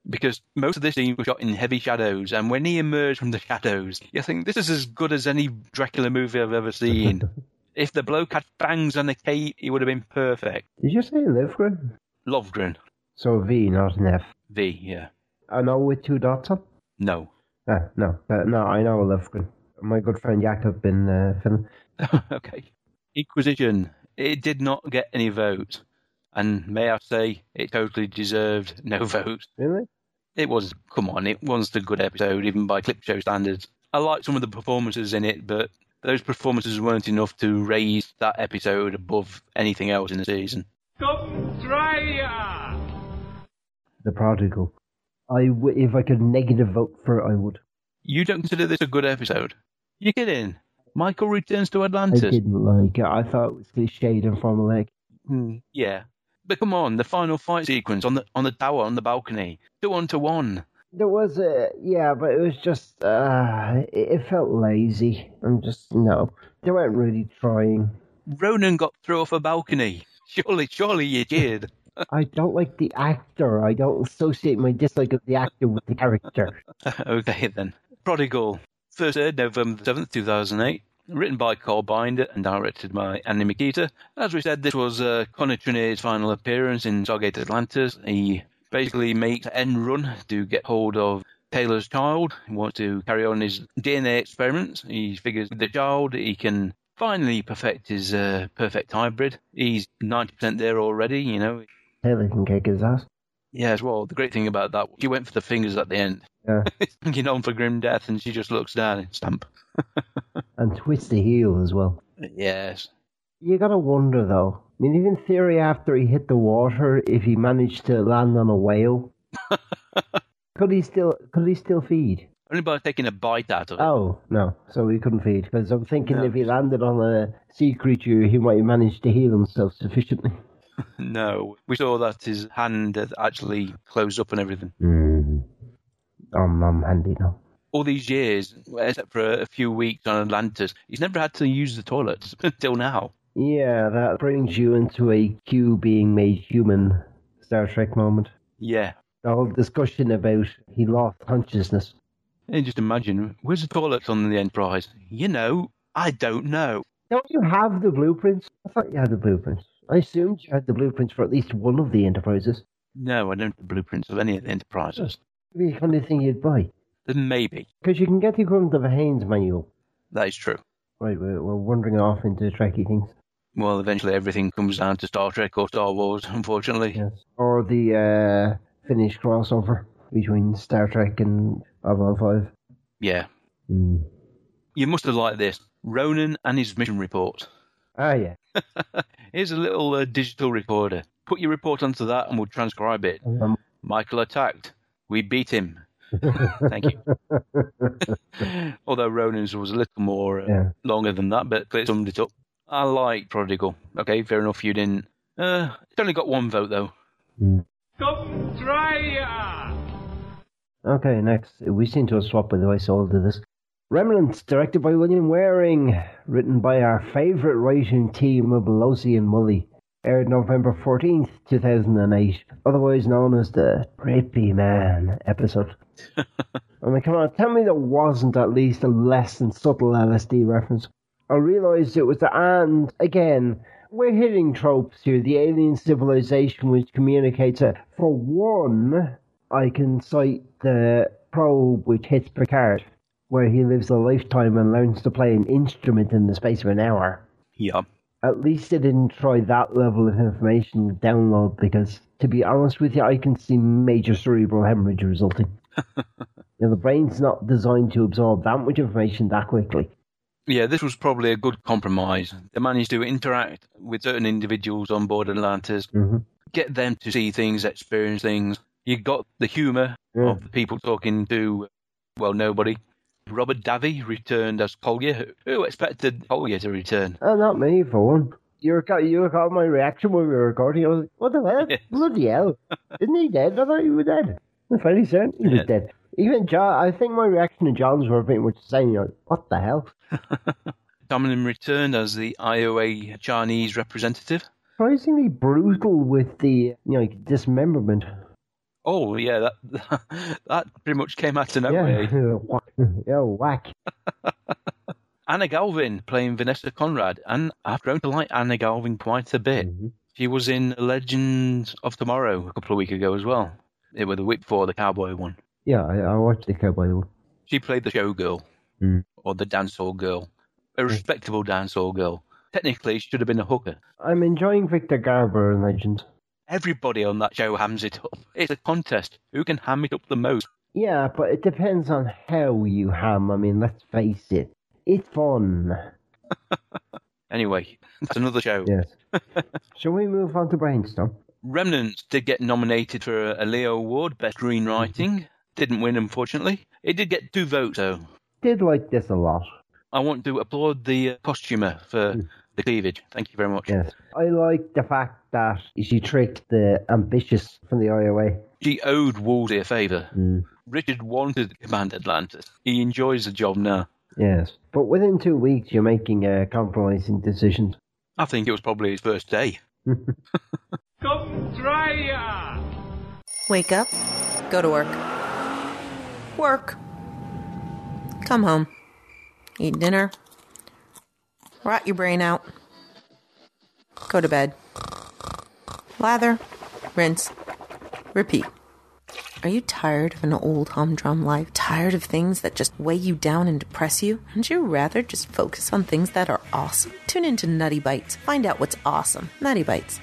because most of this scene was shot in heavy shadows, and when he emerged from the shadows, you think this is as good as any Dracula movie I've ever seen. If the bloke had fangs and a cape, he would have been perfect. Did you say Livgren? Lovgren. So V, not an F. V, yeah. I know with 2 dots on? No. No, I know Livgren. My good friend Jakob in Finland. Okay. Inquisition. It did not get any votes. And may I say, it totally deserved no votes. Really? It was, come on, it was a good episode, even by clip show standards. I liked some of the performances in it, but those performances weren't enough to raise that episode above anything else in the season. Come try ya! The Prodigal. If I could negative vote for it, I would. You don't consider this a good episode? You're kidding. Michael returns to I Atlantis. didn't like it. I thought it was cliched and formulaic. Yeah. But come on, the final fight sequence on the tower, on the balcony. 2-on-1. There was but it was just, it felt lazy. And just, no. They weren't really trying. Ronan got thrown off a balcony. Surely you did. I don't like the actor. I don't associate my dislike of the actor with the character. Okay then. Prodigal. First aired November 7th, 2008. Written by Carl Binder and directed by Andy Mikita. As we said, this was Connor Trinneer's final appearance in Stargate Atlantis. He basically makes an end run to get hold of Taylor's child. He wants to carry on his DNA experiments. He figures with the child he can finally perfect his perfect hybrid. He's 90% there already, you know. Taylor can kick his ass. Yeah, as well. The great thing about that, she went for the fingers at the end. Yeah. Thinking on for grim death, and she just looks down and stamp. And twist the heel as well. Yes. You gotta wonder though. I mean, even theory after he hit the water, if he managed to land on a whale, could he still feed? Only by taking a bite out of it. Oh no, so he couldn't feed. Because I'm thinking if he landed on a sea creature, he might have managed to heal himself sufficiently. No, we saw that his hand had actually closed up and everything. I'm handy now. All these years, except for a few weeks on Atlantis, he's never had to use the toilets until now. Yeah, that brings you into a Q being made human Star Trek moment. Yeah. The whole discussion about he lost consciousness. And just imagine, where's the toilets on the Enterprise? You know, I don't know. Don't you have the blueprints? I thought you had the blueprints. I assumed you had the blueprints for at least one of the Enterprises. No, I don't have the blueprints of any of the Enterprises. It'd be the kind of thing you'd buy. Then maybe. Because you can get the equivalent of a Haynes manual. That is true. Right, we're wandering off into Trekkie things. Well, eventually everything comes down to Star Trek or Star Wars, unfortunately. Yes. Or the Finnish crossover between Star Trek and Babylon 5. Yeah. You must have liked this. Ronan and his mission report. Ah, yeah. Here's a little digital recorder. Put your report onto that and we'll transcribe it. Michael attacked. We beat him. Thank you. Although Ronan's was a little more longer than that, but it summed it up. I like Prodigal. Okay, fair enough, you didn't. It's only got one vote, though. Come try ya! Okay, next. We seem to have swapped, by the way, so I'll do this. Remnants, directed by William Waring, written by our favourite writing team of Belosi and Mully. Aired November 14th, 2008, otherwise known as the Trippy Man episode. I mean, come on, tell me there wasn't at least a less than subtle LSD reference. I realised it was and again, we're hitting tropes here. The alien civilization which communicates for one, I can cite the probe which hits Picard, where he lives a lifetime and learns to play an instrument in the space of an hour. Yeah. At least they didn't try that level of information download, because, to be honest with you, I can see major cerebral hemorrhage resulting. The brain's not designed to absorb that much information that quickly. Yeah, this was probably a good compromise. They managed to interact with certain individuals on board Atlantis, get them to see things, experience things. You got the humour of the people talking to, well, nobody. Robert Davi returned as Collier. Who expected Collier to return? Not me, for one. You recall my reaction when we were recording? I was like, what the hell? Yes. Bloody hell. Isn't he dead? I thought he was dead. I'm fairly certain he was dead. Even John, I think my reaction to John's were pretty much the same. You're like, what the hell? Tomlin returned as the IOA Chinese representative. Surprisingly brutal with the dismemberment. Oh, yeah, that pretty much came out of nowhere. Yeah, whack. Anna Galvin playing Vanessa Conrad, and I've grown to like Anna Galvin quite a bit. Mm-hmm. She was in Legends of Tomorrow a couple of weeks ago as well. It was the week before the cowboy one. Yeah, I watched the cowboy one. She played the showgirl, or the dancehall girl, a respectable dancehall girl. Technically, she should have been a hooker. I'm enjoying Victor Garber in Legend. Everybody on that show hams it up. It's a contest. Who can ham it up the most? Yeah, but it depends on how you ham. I mean, let's face it. It's fun. Anyway, that's another show. Yes. Shall we move on to Brainstorm? Remnants did get nominated for a Leo Award, Best Screenwriting. Didn't win, unfortunately. It did get 2 votes, though. Did like this a lot. I want to applaud the costumer for the cleavage. Thank you very much. Yes. I like the fact that she tricked the ambitious from the IOA. She owed Woolsey a favour. Richard wanted to command Atlantis. He enjoys the job now. Yes. But within 2 weeks, you're making compromising decisions. I think it was probably his first day. Come try ya! Wake up, go to work. Work. Come home. Eat dinner. Rot your brain out. Go to bed. Lather. Rinse. Repeat. Are you tired of an old humdrum life? Tired of things that just weigh you down and depress you? Wouldn't you rather just focus on things that are awesome? Tune into Nutty Bites. Find out what's awesome. Nutty Bites.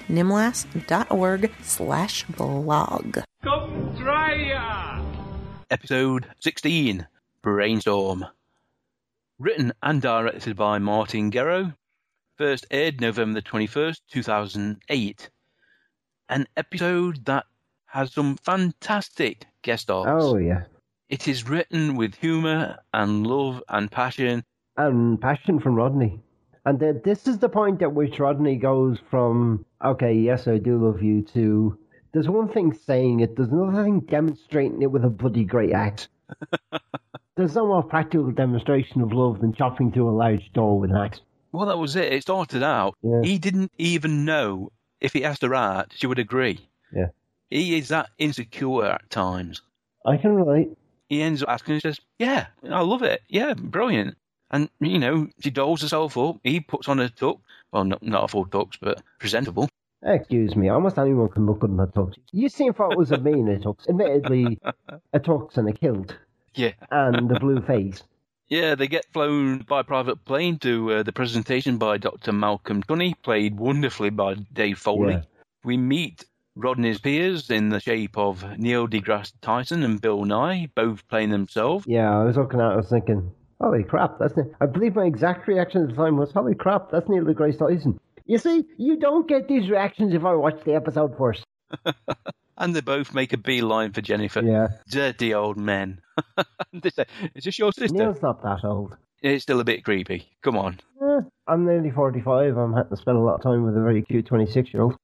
nimlas.org/blog. Come try ya! Episode 16, Brainstorm. Written and directed by Martin Gero. First aired November 21st, 2008. An episode that has some fantastic guest stars. Oh, yeah. It is written with humour and love and passion. And passion from Rodney. And this is the point at which Rodney goes from, okay, yes, I do love you, to, there's one thing saying it, there's another thing demonstrating it with a bloody great axe. There's no more practical demonstration of love than chopping through a large door with an axe. Well, that was it. It started out. Yeah. He didn't even know if he asked her out, she would agree. Yeah. He is that insecure at times. I can relate. He ends up asking, he says, yeah, I love it. Yeah, brilliant. And, you know, she dolls herself up. He puts on a tux. Well, not a full tux, but presentable. Excuse me, almost anyone can look good in a tux. You seen photos of me in a tux. Admittedly, a tux and a kilt. Yeah. And a blue face. Yeah, they get flown by private plane to the presentation by Dr. Malcolm Tunney, played wonderfully by Dave Foley. Yeah. We meet Rodney's peers in the shape of Neil deGrasse Tyson and Bill Nye, both playing themselves. Yeah, I was looking at it, I was thinking, holy crap, I believe my exact reaction at the time was, holy crap, that's Neil deGrasse Tyson. You see, you don't get these reactions if I watch the episode first. And they both make a beeline for Jennifer. Yeah. Dirty old men. They say, is this your sister? Neil's not that old. It's still a bit creepy. Come on. I'm nearly 45. I'm having to spend a lot of time with a very cute 26-year-old.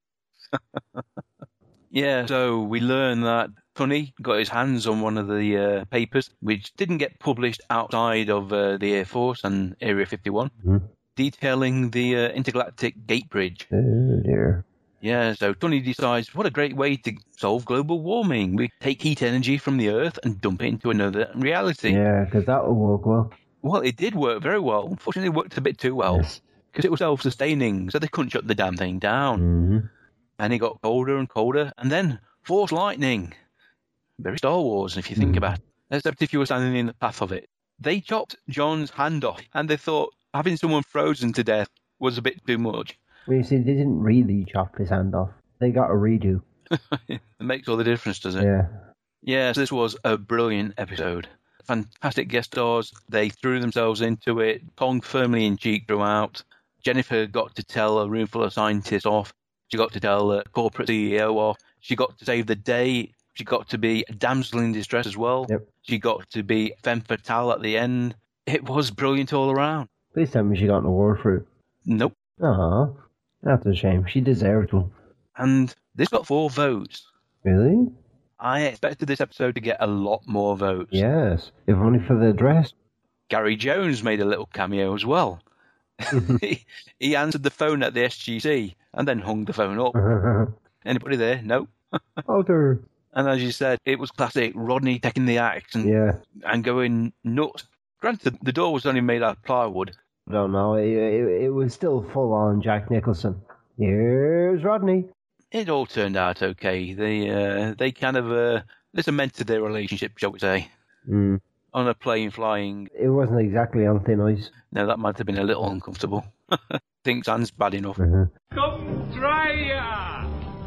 Yeah, so we learn that Tunney got his hands on one of the papers, which didn't get published outside of the Air Force and Area 51, detailing the intergalactic gate bridge. Oh, dear. Yeah, so Tunney decides, what a great way to solve global warming. We take heat energy from the Earth and dump it into another reality. Yeah, because that'll work well. Well, it did work very well. Unfortunately, it worked a bit too well, because it was self-sustaining, so they couldn't shut the damn thing down. Mm-hmm. And it got colder and colder, and then Force lightning. Very Star Wars, if you think about it. Except if you were standing in the path of it. They chopped John's hand off, and they thought having someone frozen to death was a bit too much. Well, you see, they didn't really chop his hand off. They got a redo. It makes all the difference, does it? Yeah. Yes, this was a brilliant episode. Fantastic guest stars. They threw themselves into it, tongue firmly in cheek throughout. Jennifer got to tell a room full of scientists off. She got to tell a corporate CEO off. She got to save the day. She got to be a damsel in distress as well. Yep. She got to be femme fatale at the end. It was brilliant all around. Please tell me she got an award for it. Nope. Aw, that's a shame. She deserved one. And this got 4 votes. Really? I expected this episode to get a lot more votes. Yes, if only for the dress. Gary Jones made a little cameo as well. He answered the phone at the SGC and then hung the phone up. Anybody there? No. Alter. And as you said, it was classic Rodney taking the axe and going nuts. Granted, the door was only made out of plywood. I don't know. It was still full on Jack Nicholson. Here's Rodney. It all turned out okay. They kind of cemented their relationship, shall we say, on a plane flying. It wasn't exactly on thin ice. No, that might have been a little uncomfortable. I think Zan's bad enough. Come try ya!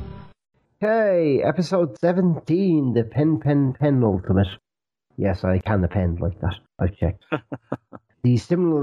Okay, episode 17, the penultimate. Yes, I can append like that. I've checked. The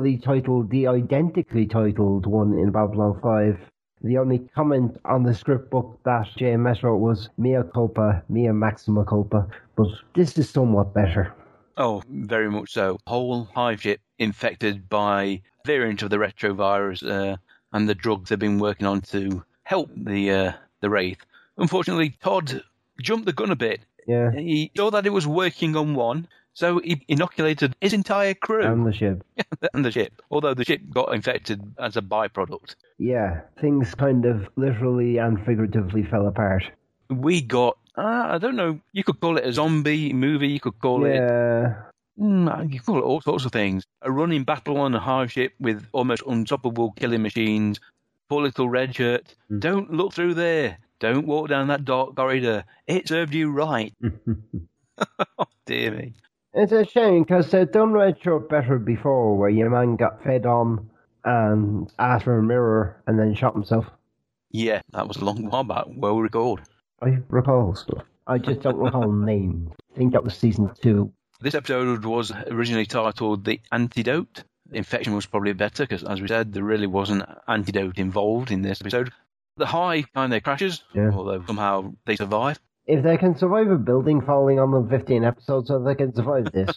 identically titled one in Babylon 5. The only comment on the script book that JMS wrote was mea culpa, mea maxima culpa. But this is somewhat better. Oh, very much so. Whole hive ship infected by a variant of the retrovirus and the drugs they've been working on to help the Wraith. Unfortunately, Todd jumped the gun a bit. Yeah. He saw that it was working on one, so he inoculated his entire crew. And the ship. And the ship. Although the ship got infected as a byproduct. Yeah, things kind of literally and figuratively fell apart. We got, I don't know, you could call it a zombie movie, you could call it... You could call it all sorts of things. A running battle on a hive ship with almost unstoppable killing machines. Poor little red shirt. Don't look through there. Don't walk down that dark corridor. It served you right. Oh, dear me. It's a shame, because they've done Red Shirt better before, where your man got fed on and asked for a mirror and then shot himself. Yeah, that was a long while back. Well recalled. I recall stuff. I just don't recall names. I think that was season 2. This episode was originally titled The Antidote. The infection was probably better, because as we said, there really wasn't an antidote involved in this episode. The hive kind of crashes, although somehow they survive. If they can survive a building falling on them 15 episodes, so they can survive this.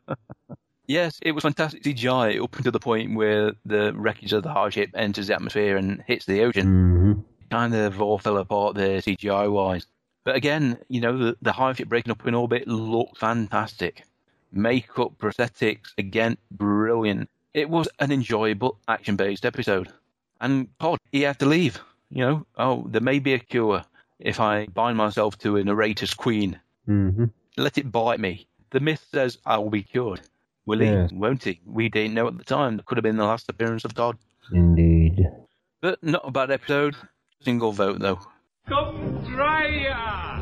Yes, it was fantastic CGI up until the point where the wreckage of the hive ship enters the atmosphere and hits the ocean. Kind of all fell apart there CGI-wise. But again, you know, the hive ship breaking up in orbit looked fantastic. Makeup, prosthetics, again, brilliant. It was an enjoyable action-based episode. And Todd, he had to leave. You know, there may be a cure if I bind myself to a narrator's queen. Let it bite me. The myth says I will be cured. Will he? Won't he? We didn't know at the time. That could have been the last appearance of Todd. Indeed. But not a bad episode. Single vote, though. Come try ya!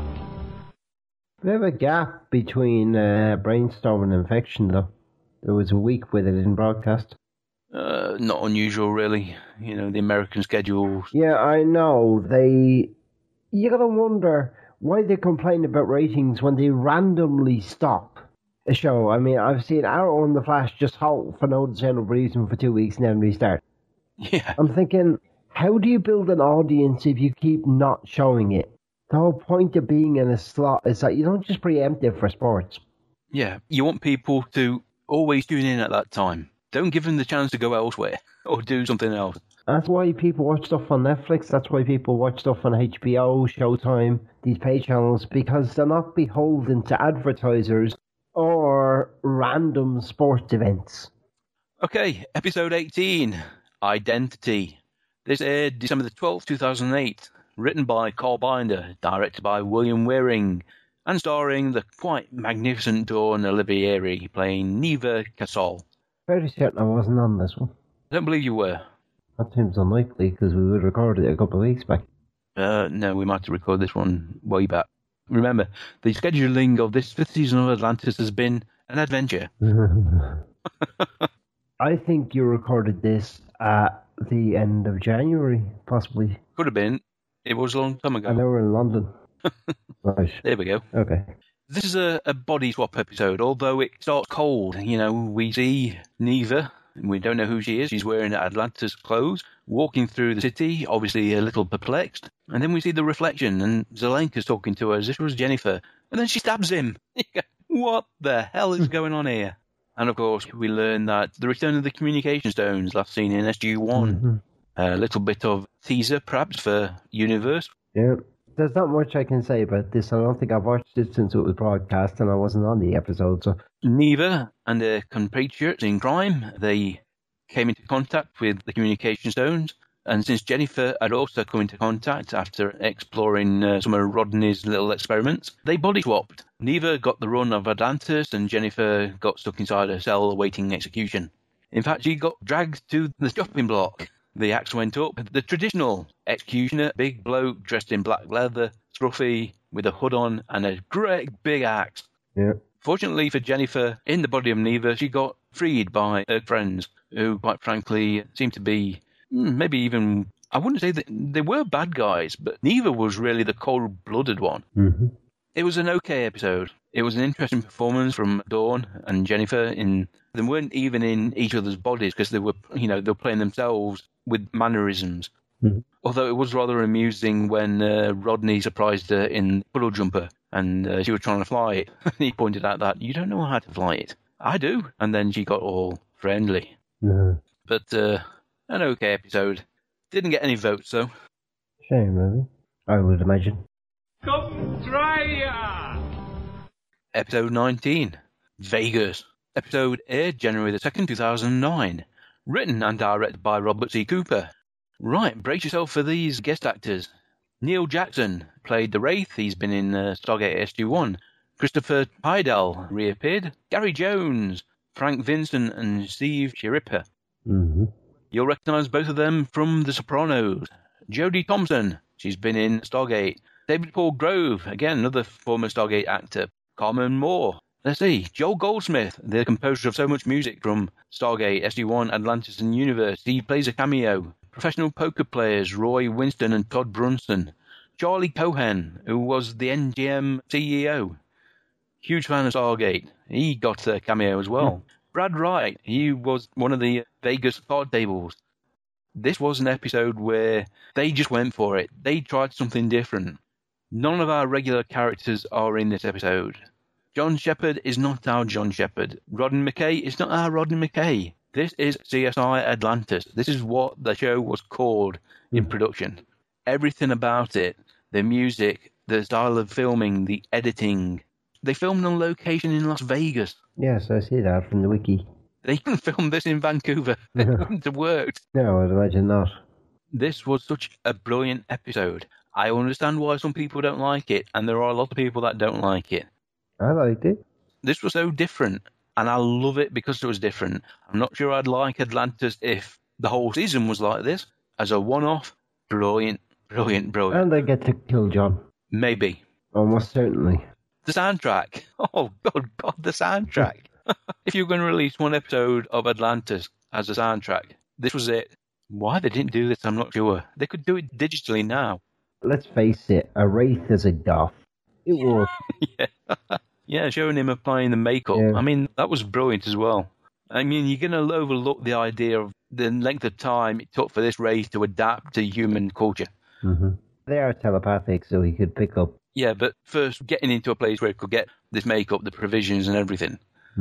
We have a gap between Brainstorm and Infection, though. There was a week where they didn't broadcast. Not unusual, really. You know, the American schedules. Yeah, I know. You gotta wonder why they complain about ratings when they randomly stop a show. I mean, I've seen Arrow and The Flash just halt for no discernible reason for 2 weeks and then restart. Yeah. I'm thinking, how do you build an audience if you keep not showing it? The whole point of being in a slot is that you don't just preempt it for sports. Yeah, you want people to always tune in at that time. Don't give them the chance to go elsewhere or do something else. That's why people watch stuff on Netflix. That's why people watch stuff on HBO, Showtime, these pay channels, because they're not beholden to advertisers or random sports events. Okay, episode 18, Identity. This aired December the 12th, 2008. Written by Carl Binder, directed by William Waring, and starring the quite magnificent Dawn Olivieri playing Neva Cassol. Very certain I wasn't on this one. I don't believe you were. That seems unlikely, because we would have recorded it a couple of weeks back. No, we might have recorded this one way back. Remember, the scheduling of this 5th season of Atlantis has been an adventure. I think you recorded this at the end of January, possibly. Could have been. It was a long time ago. I know we're in London. Right. There we go. Okay. This is a body swap episode, although it starts cold. You know, we see Neva, and we don't know who she is. She's wearing Atlantis clothes, walking through the city, obviously a little perplexed. And then we see the reflection, and Zelenka's talking to her as if it was Jennifer. And then she stabs him. What the hell is going on here? And of course, we learn that the return of the communication stones, last seen in SG-1. A little bit of teaser, perhaps, for Universe. Yeah. There's not much I can say about this. I don't think I've watched it since it was broadcast, and I wasn't on the episode, so... Neva and her compatriots in crime, they came into contact with the communication stones, And since Jennifer had also come into contact after exploring some of Rodney's little experiments, they body swapped. Neva got the run of Atlantis and Jennifer got stuck inside a cell awaiting execution. In fact, she got dragged to the chopping block. The axe went up. The traditional executioner, big bloke dressed in black leather, scruffy, with a hood on and a great big axe. Yeah. Fortunately for Jennifer, in the body of Neva, she got freed by her friends, who quite frankly seemed to be maybe even, I wouldn't say that they were bad guys, but Neva was really the cold-blooded one. Mm-hmm. It was an okay episode. It was an interesting performance from Dawn and Jennifer. They weren't even in each other's bodies because they were playing themselves with mannerisms. Mm-hmm. Although it was rather amusing when Rodney surprised her in Puddle Jumper and she was trying to fly it. He pointed out that, you don't know how to fly it. I do. And then she got all friendly. No. But an okay episode. Didn't get any votes, though. Shame, really. I would imagine. Come try ya! Episode 19, Vegas. Episode aired January the 2nd, 2009. Written and directed by Robert C. Cooper. Right, brace yourself for these guest actors. Neil Jackson played the Wraith. He's been in Stargate SG-1. Christopher Heidel reappeared. Gary Jones, Frank Vincent, and Steve Schirripa. Mm-hmm. You'll recognise both of them from The Sopranos. Jodie Thompson, she's been in Stargate. David Paul Grove, again, another former Stargate actor. Carmen Moore. Let's see, Joel Goldsmith, the composer of so much music from Stargate, SG-1, Atlantis, and Universe. He plays a cameo. Professional poker players Roy Winston and Todd Brunson. Charlie Cohen, who was the NGM CEO. Huge fan of Stargate. He got a cameo as well. Brad Wright, he was one of the Vegas card tables. This was an episode where they just went for it. They tried something different. None of our regular characters are in this episode. John Shepard is not our John Shepard. Rodney McKay is not our Rodney McKay. This is CSI Atlantis. This is what the show was called in production. Everything about it, the music, the style of filming, the editing. They filmed on location in Las Vegas. Yes, I see that from the wiki. They couldn't film this in Vancouver. It wouldn't have worked. No, I'd imagine not. This was such a brilliant episode. I understand why some people don't like it, and there are a lot of people that don't like it. I liked it. This was so different, and I love it because it was different. I'm not sure I'd like Atlantis if the whole season was like this. As a one-off, brilliant, brilliant, brilliant. And I get to kill John. Maybe. Almost certainly. The soundtrack. Oh, God, the soundtrack. If you're going to release one episode of Atlantis as a soundtrack, this was it. Why they didn't do this, I'm not sure. They could do it digitally now. Let's face it, a Wraith is a goth. It worked. Yeah, showing him applying the makeup. Yeah. I mean, that was brilliant as well. I mean, you're going to overlook the idea of the length of time it took for this race to adapt to human culture. Mm-hmm. They are telepathic, so he could pick up. Yeah, but first getting into a place where he could get this makeup, the provisions and everything.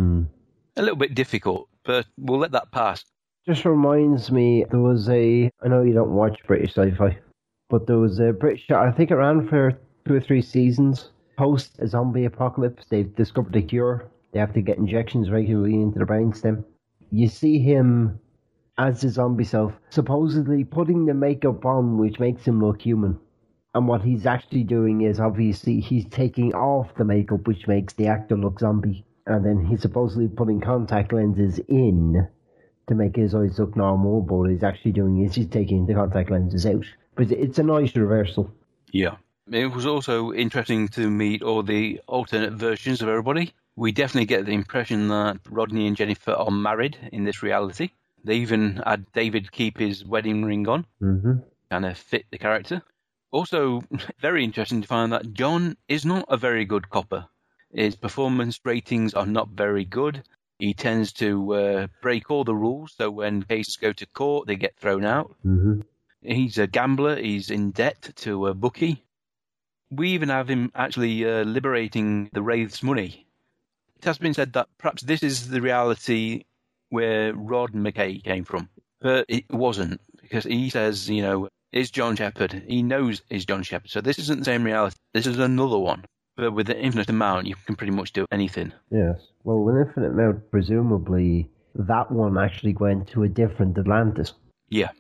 A little bit difficult, but we'll let that pass. Just reminds me, there was I know you don't watch British sci-fi, but there was a British, I think it ran for 2 or 3 seasons. Post a zombie apocalypse, they've discovered a cure. They have to get injections regularly into the brainstem. You see him as the zombie self, supposedly putting the makeup on, which makes him look human. And what he's actually doing is, obviously, he's taking off the makeup, which makes the actor look zombie. And then he's supposedly putting contact lenses in to make his eyes look normal, but what he's actually doing is he's taking the contact lenses out. But it's a nice reversal. Yeah. It was also interesting to meet all the alternate versions of everybody. We definitely get the impression that Rodney and Jennifer are married in this reality. They even had David keep his wedding ring on. Mm-hmm. Kind of fit the character. Also, very interesting to find that John is not a very good copper. His performance ratings are not very good. He tends to break all the rules, so when cases go to court, they get thrown out. Mm-hmm. He's a gambler. He's in debt to a bookie. We even have him actually liberating the Wraith's money. It has been said that perhaps this is the reality where Rod McKay came from. But it wasn't, because he says, it's John Shepard. He knows it's John Shepard. So this isn't the same reality. This is another one. But with an infinite amount, you can pretty much do anything. Yes. Well, with infinite amount, presumably, that one actually went to a different Atlantis. Yeah.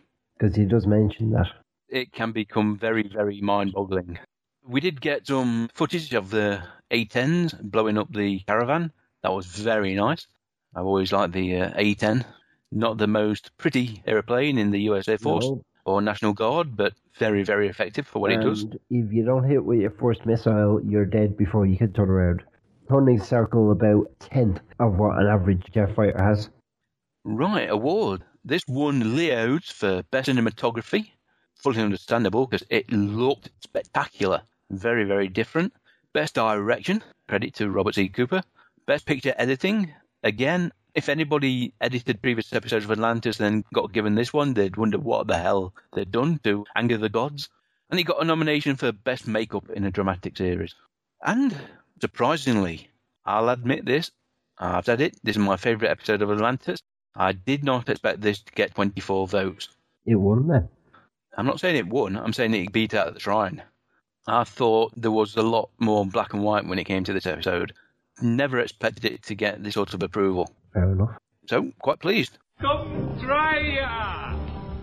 because he does mention that. It can become very, very mind-boggling. We did get some footage of the A-10s blowing up the caravan. That was very nice. I've always liked the A-10. Not the most pretty aeroplane in the US Air Force or National Guard, but very, very effective for what it does. If you don't hit with your first missile, you're dead before you can turn around. Turning circle about 10th of what an average jet fighter has. Right, award. This won Leo's for Best Cinematography. Fully understandable, because it looked spectacular. Very, very different. Best Direction, credit to Robert C. Cooper. Best Picture Editing, again, if anybody edited previous episodes of Atlantis and then got given this one, they'd wonder what the hell they'd done to anger the gods. And he got a nomination for Best Makeup in a Dramatic Series. And, surprisingly, I'll admit this, I've said it, this is my favourite episode of Atlantis. I did not expect this to get 24 votes. It won then. I'm not saying it won, I'm saying it beat out the Shrine. I thought there was a lot more black and white when it came to this episode. Never expected it to get this sort of approval. Fair enough. So, quite pleased. Come try ya!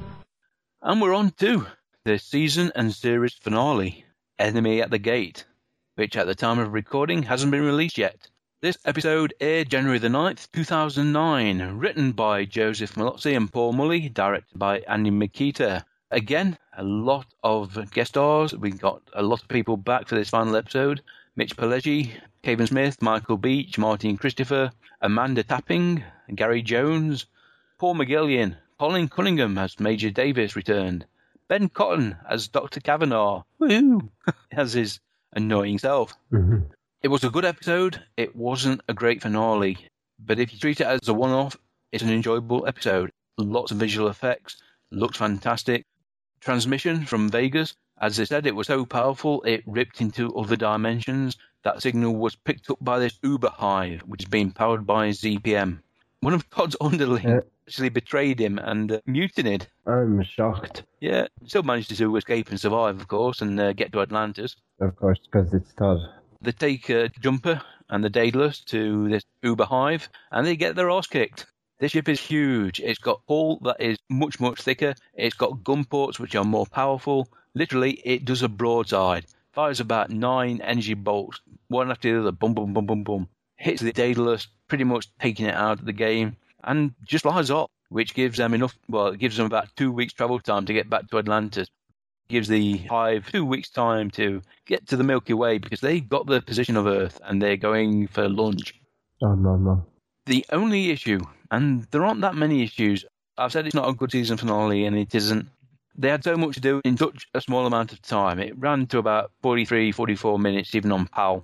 And we're on to the season and series finale, Enemy at the Gate, which at the time of recording hasn't been released yet. This episode aired January the 9th, 2009, written by Joseph Malozzi and Paul Mully, directed by Andy Mikita. Again, a lot of guest stars. We got a lot of people back for this final episode. Mitch Pileggi, Kevin Smith, Michael Beach, Martin Christopher, Amanda Tapping, Gary Jones, Paul McGillian, Colin Cunningham as Major Davis returned, Ben Cotton as Dr. Kavanaugh, woohoo, as his annoying self. Mm-hmm. It was a good episode. It wasn't a great finale, but if you treat it as a one-off, it's an enjoyable episode. Lots of visual effects, looks fantastic. Transmission from Vegas, as I said, it was so powerful it ripped into other dimensions. That signal was picked up by this Uber Hive, which is being powered by ZPM. One of Todd's underlings actually betrayed him and mutinied. I'm shocked. Yeah, still managed to escape and survive, of course, and get to Atlantis. Of course, because it's Todd. They take Jumper and the Daedalus to this Uber Hive, and they get their arse kicked. This ship is huge. It's got hull that is much, much thicker. It's got gun ports which are more powerful. Literally, it does a broadside. Fires about 9 energy bolts, one after the other, boom, boom, boom, boom, boom. Hits the Daedalus, pretty much taking it out of the game, and just flies off, which gives them it gives them about 2 weeks travel time to get back to Atlantis. Gives the Hive 2 weeks time to get to the Milky Way because they've got the position of Earth and they're going for lunch. Oh, no. The only issue, and there aren't that many issues, I've said it's not a good season finale and it isn't. They had so much to do in such a small amount of time. It ran to about 43, 44 minutes even on PAL.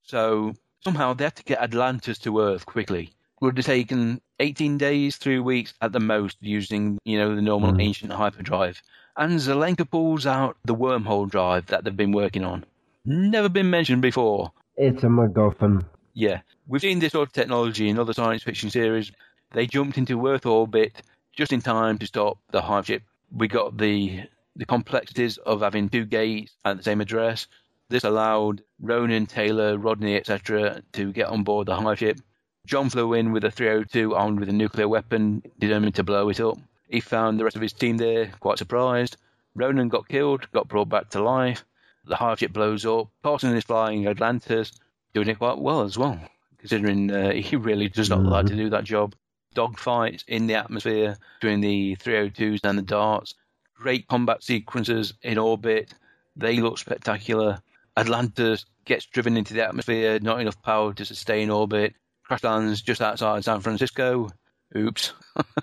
So somehow they had to get Atlantis to Earth quickly. It would have taken 18 days, 3 weeks at the most using, the normal ancient hyperdrive. And Zelenka pulls out the wormhole drive that they've been working on. Never been mentioned before. It's a MacGuffin. Yeah. We've seen this sort of technology in other science fiction series. They jumped into Earth orbit just in time to stop the Hive ship. We got the complexities of having 2 gates at the same address. This allowed Ronan, Taylor, Rodney, etc. to get on board the Hive ship. John flew in with a 302 armed with a nuclear weapon, determined to blow it up. He found the rest of his team there, quite surprised. Ronan got killed, got brought back to life. The Hive ship blows up. Carson is flying Atlantis, doing it quite well as well, considering he really does not like to do that job. Dogfights in the atmosphere between the 302s and the darts. Great combat sequences in orbit. They look spectacular. Atlantis gets driven into the atmosphere, not enough power to sustain orbit. Crash lands just outside San Francisco. Oops.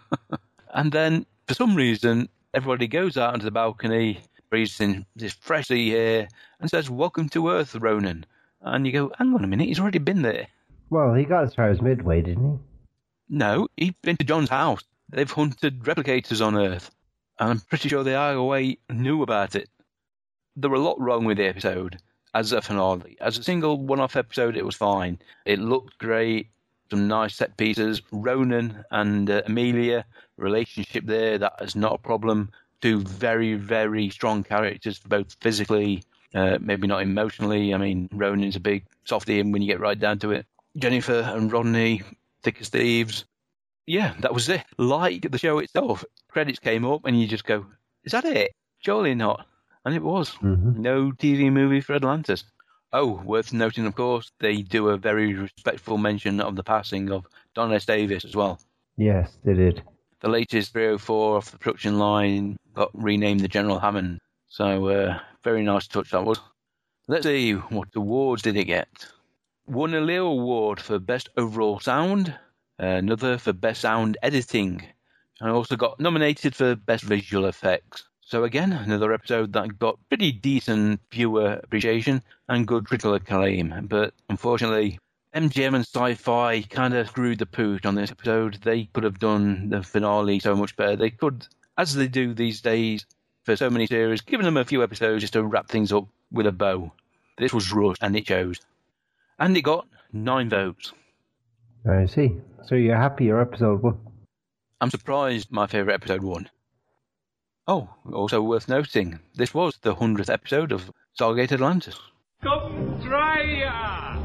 And then, for some reason, everybody goes out onto the balcony, breathes in this fresh sea air, and says, "Welcome to Earth, Ronan." And you go, hang on a minute, he's already been there. Well, he got as far as Midway, didn't he? No, he'd been to John's house. They've hunted replicators on Earth. And I'm pretty sure the IOA knew about it. There were a lot wrong with the episode as a finale. As a single one-off episode, it was fine. It looked great. Some nice set pieces. Ronan and Amelia, relationship there, that is not a problem. 2 very, very strong characters, both physically, maybe not emotionally. I mean, Ronan's a big softie when you get right down to it. Jennifer and Rodney, thick as thieves. Yeah, that was it. Like the show itself, credits came up and you just go, Is that it? Surely not. And it was. Mm-hmm. No TV movie for Atlantis. Oh, worth noting, of course, they do a very respectful mention of the passing of Don S. Davis as well. Yes, they did. The latest 304 off the production line got renamed the General Hammond. So, very nice touch that was. Let's see, what awards did it get? Won a Leo Award for Best Overall Sound, another for Best Sound Editing, and also got nominated for Best Visual Effects. So again, another episode that got pretty decent viewer appreciation and good critical acclaim. But unfortunately, MGM and Sci-Fi kind of screwed the pooch on this episode. They could have done the finale so much better. They could, as they do these days for so many series, given them a few episodes just to wrap things up with a bow. This was rushed, and it shows. And it got 9 votes. I see. So you're happy your episode won? I'm surprised my favourite episode won. Oh, also worth noting, this was the 100th episode of Stargate Atlantis. Come try ya!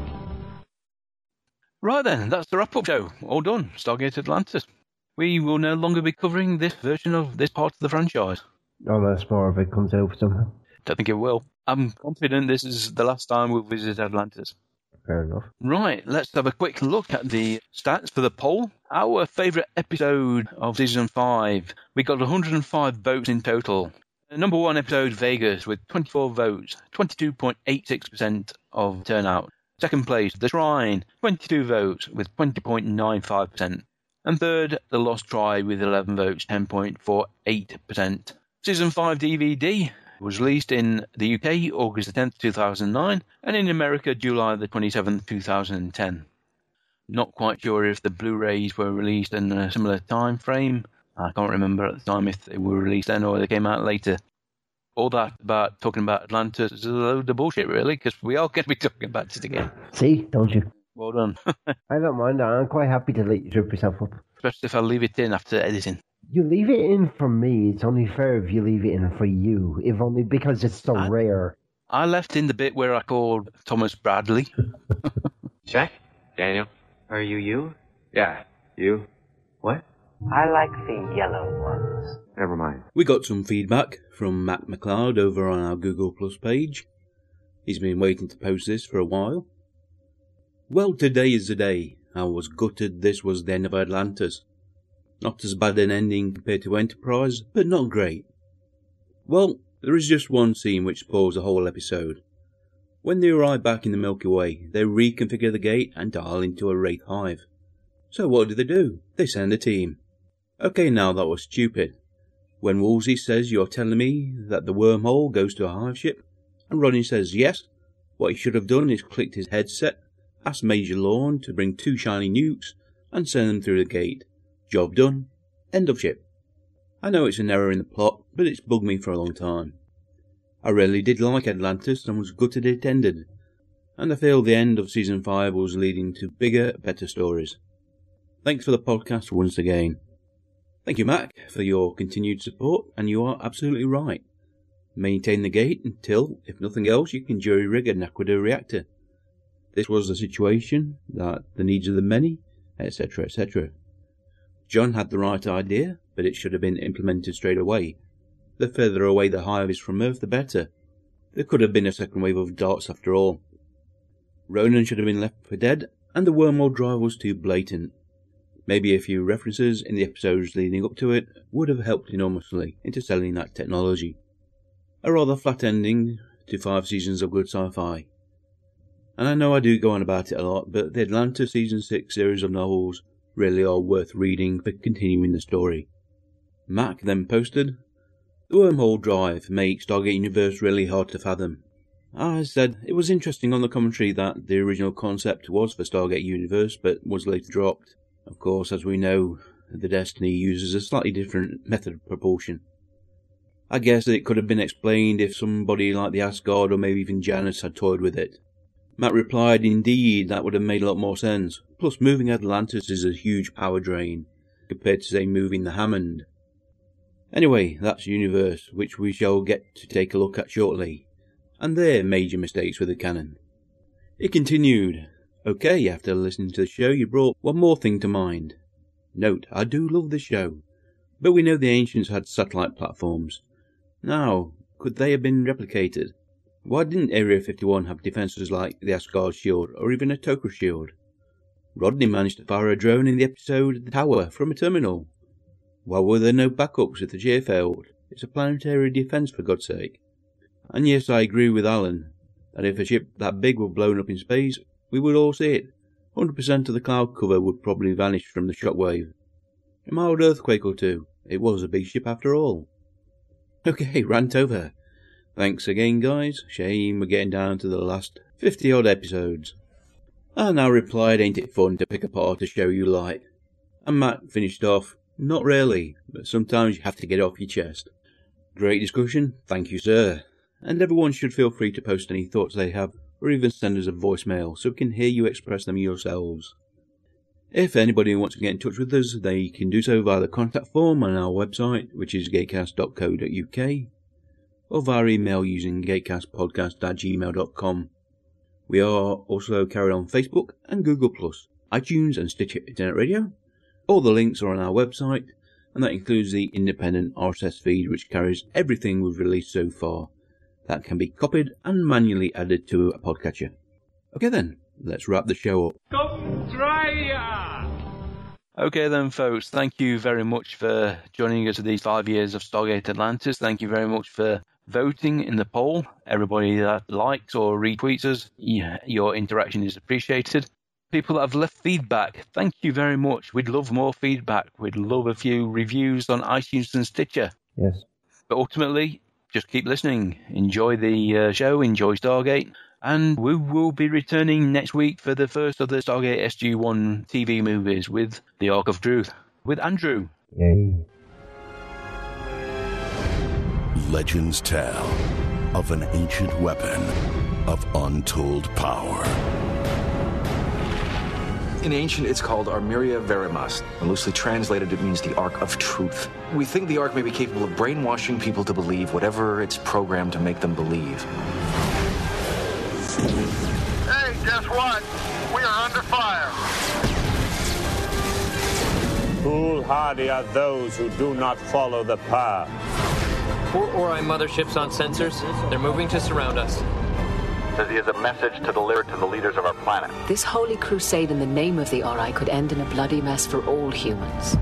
Right then, that's the wrap-up show. All done. Stargate Atlantis. We will no longer be covering this version of this part of the franchise. Unless more of it comes out somehow. Don't think it will. I'm confident this is the last time we'll visit Atlantis. Fair enough. Right, let's have a quick look at the stats for the poll. Our favourite episode of Season 5. We got 105 votes in total. Number 1 episode, Vegas, with 24 votes, 22.86% of turnout. Second place, The Shrine, 22 votes, with 20.95%. And third, The Lost Tribe, with 11 votes, 10.48%. Season 5 DVD was released in the UK August 10th, 2009, and in America July the 27th, 2010. Not quite sure if the Blu-rays were released in a similar time frame. I can't remember at the time if they were released then or they came out later. All that about talking about Atlantis is a load of bullshit, really, because we are going to be talking about it again. See, don't you? Well done. I don't mind. I'm quite happy to let you trip yourself up. Especially if I leave it in after editing. You leave it in for me. It's only fair if you leave it in for you. If only because it's so rare. I left in the bit where I called Thomas Bradley. Jack? Daniel? Are you? Yeah. You? What? I like the yellow ones. Never mind. We got some feedback from Matt McLeod over on our Google Plus page. He's been waiting to post this for a while. Well, today is the day. I was gutted this was the end of Atlantis. Not as bad an ending compared to Enterprise, but not great. Well, there is just one scene which spoils the whole episode. When they arrive back in the Milky Way, they reconfigure the gate and dial into a Wraith hive. So what do? They send a team. Okay, now that was stupid. When Woolsey says you're telling me that the wormhole goes to a hive ship, and Ronnie says yes, what he should have done is clicked his headset, asked Major Lorne to bring 2 shiny nukes, and send them through the gate. Job done. End of ship. I know it's an error in the plot, but it's bugged me for a long time. I really did like Atlantis and was gutted it ended, and I feel the end of Season 5 was leading to bigger, better stories. Thanks for the podcast once again. Thank you, Mac, for your continued support, and you are absolutely right. Maintain the gate until, if nothing else, you can jury-rig a Naquadah reactor. This was the situation, that the needs of the many, etc., etc. John had the right idea, but it should have been implemented straight away. The further away the hive is from Earth, the better. There could have been a second wave of darts after all. Ronan should have been left for dead, and the wormhole drive was too blatant. Maybe a few references in the episodes leading up to it would have helped enormously into selling that technology. A rather flat ending to 5 seasons of good sci-fi. And I know I do go on about it a lot, but the Atlantis Season 6 series of novels really are worth reading for continuing the story. Mac then posted, "The wormhole drive makes Stargate Universe really hard to fathom." I said it was interesting on the commentary that the original concept was for Stargate Universe but was later dropped. Of course, as we know, the Destiny uses a slightly different method of propulsion. I guess it could have been explained if somebody like the Asgard or maybe even Janus had toyed with it. Matt replied, indeed, that would have made a lot more sense. Plus, moving Atlantis is a huge power drain, compared to, say, moving the Hammond. Anyway, that's Universe, which we shall get to take a look at shortly, and their major mistakes with the canon. It continued, "Okay, after listening to the show, you brought one more thing to mind. Note, I do love the show, but we know the Ancients had satellite platforms. Now, could they have been replicated? Why didn't Area 51 have defences like the Asgard Shield or even a Tok'ra Shield? Rodney managed to fire a drone in the episode The Tower from a terminal. Why were there no backups if the cheer failed? It's a planetary defence, for God's sake. And yes, I agree with Alan, that if a ship that big were blown up in space, we would all see it. 100% of the cloud cover would probably vanish from the shockwave. A mild earthquake or two. It was a big ship after all. Okay, rant over. Thanks again, guys. Shame we're getting down to the last 50-odd episodes. And I replied, ain't it fun to pick apart a show you like? And Matt finished off, not really, but sometimes you have to get it off your chest. Great discussion, thank you, sir. And everyone should feel free to post any thoughts they have, or even send us a voicemail so we can hear you express them yourselves. If anybody wants to get in touch with us, they can do so via the contact form on our website, which is gatecast.co.uk, or via email using gatecastpodcast@gmail.com. We are also carried on Facebook and Google+, iTunes and Stitcher Internet Radio. All the links are on our website, and that includes the independent RSS feed which carries everything we've released so far. That can be copied and manually added to a podcatcher. Okay then, let's wrap the show up. Come try ya! Okay then, folks, thank you very much for joining us for these 5 years of Stargate Atlantis. Thank you very much for voting in the poll. Everybody that likes or retweets us, your interaction is appreciated. People that have left feedback, thank you very much. We'd love more feedback. We'd love a few reviews on iTunes and Stitcher. Yes. But ultimately, just keep listening. Enjoy the show, enjoy Stargate, and we will be returning next week for the first of the Stargate SG-1 TV movies with The Ark of Truth, with Andrew. Yay. Legends tell of an ancient weapon of untold power. In ancient, it's called Armeria Veritas. Loosely translated, it means the Ark of Truth. We think the Ark may be capable of brainwashing people to believe whatever it's programmed to make them believe. Hey, guess what? We are under fire. Foolhardy are those who do not follow the path. 4 Ori motherships on sensors. They're moving to surround us. Says he has a message to deliver to the leaders of our planet. This holy crusade in the name of the Ori could end in a bloody mess for all humans.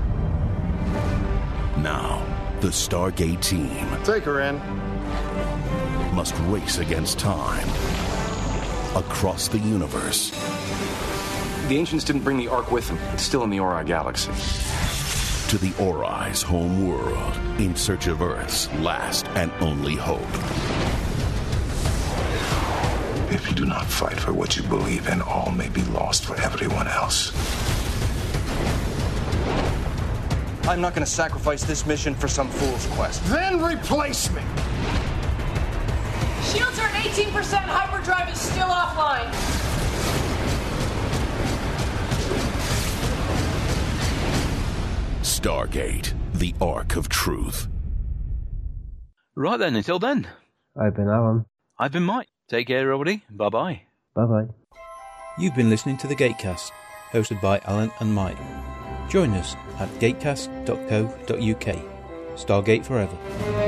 Now, the Stargate team Take her in. must race against time across the universe. The ancients didn't bring the Ark with them. It's still in the Ori galaxy. To the Ori's home world in search of Earth's last and only hope. If you do not fight for what you believe in, all may be lost for everyone else. I'm not going to sacrifice this mission for some fool's quest. Then replace me. Shields are at 18%. Hyperdrive is still offline. Stargate, the Ark of Truth. Right then, until then. I've been Alan. I've been Mike. Take care, everybody. Bye-bye. Bye-bye. You've been listening to the Gatecast, hosted by Alan and Mike. Join us at gatecast.co.uk. Stargate forever.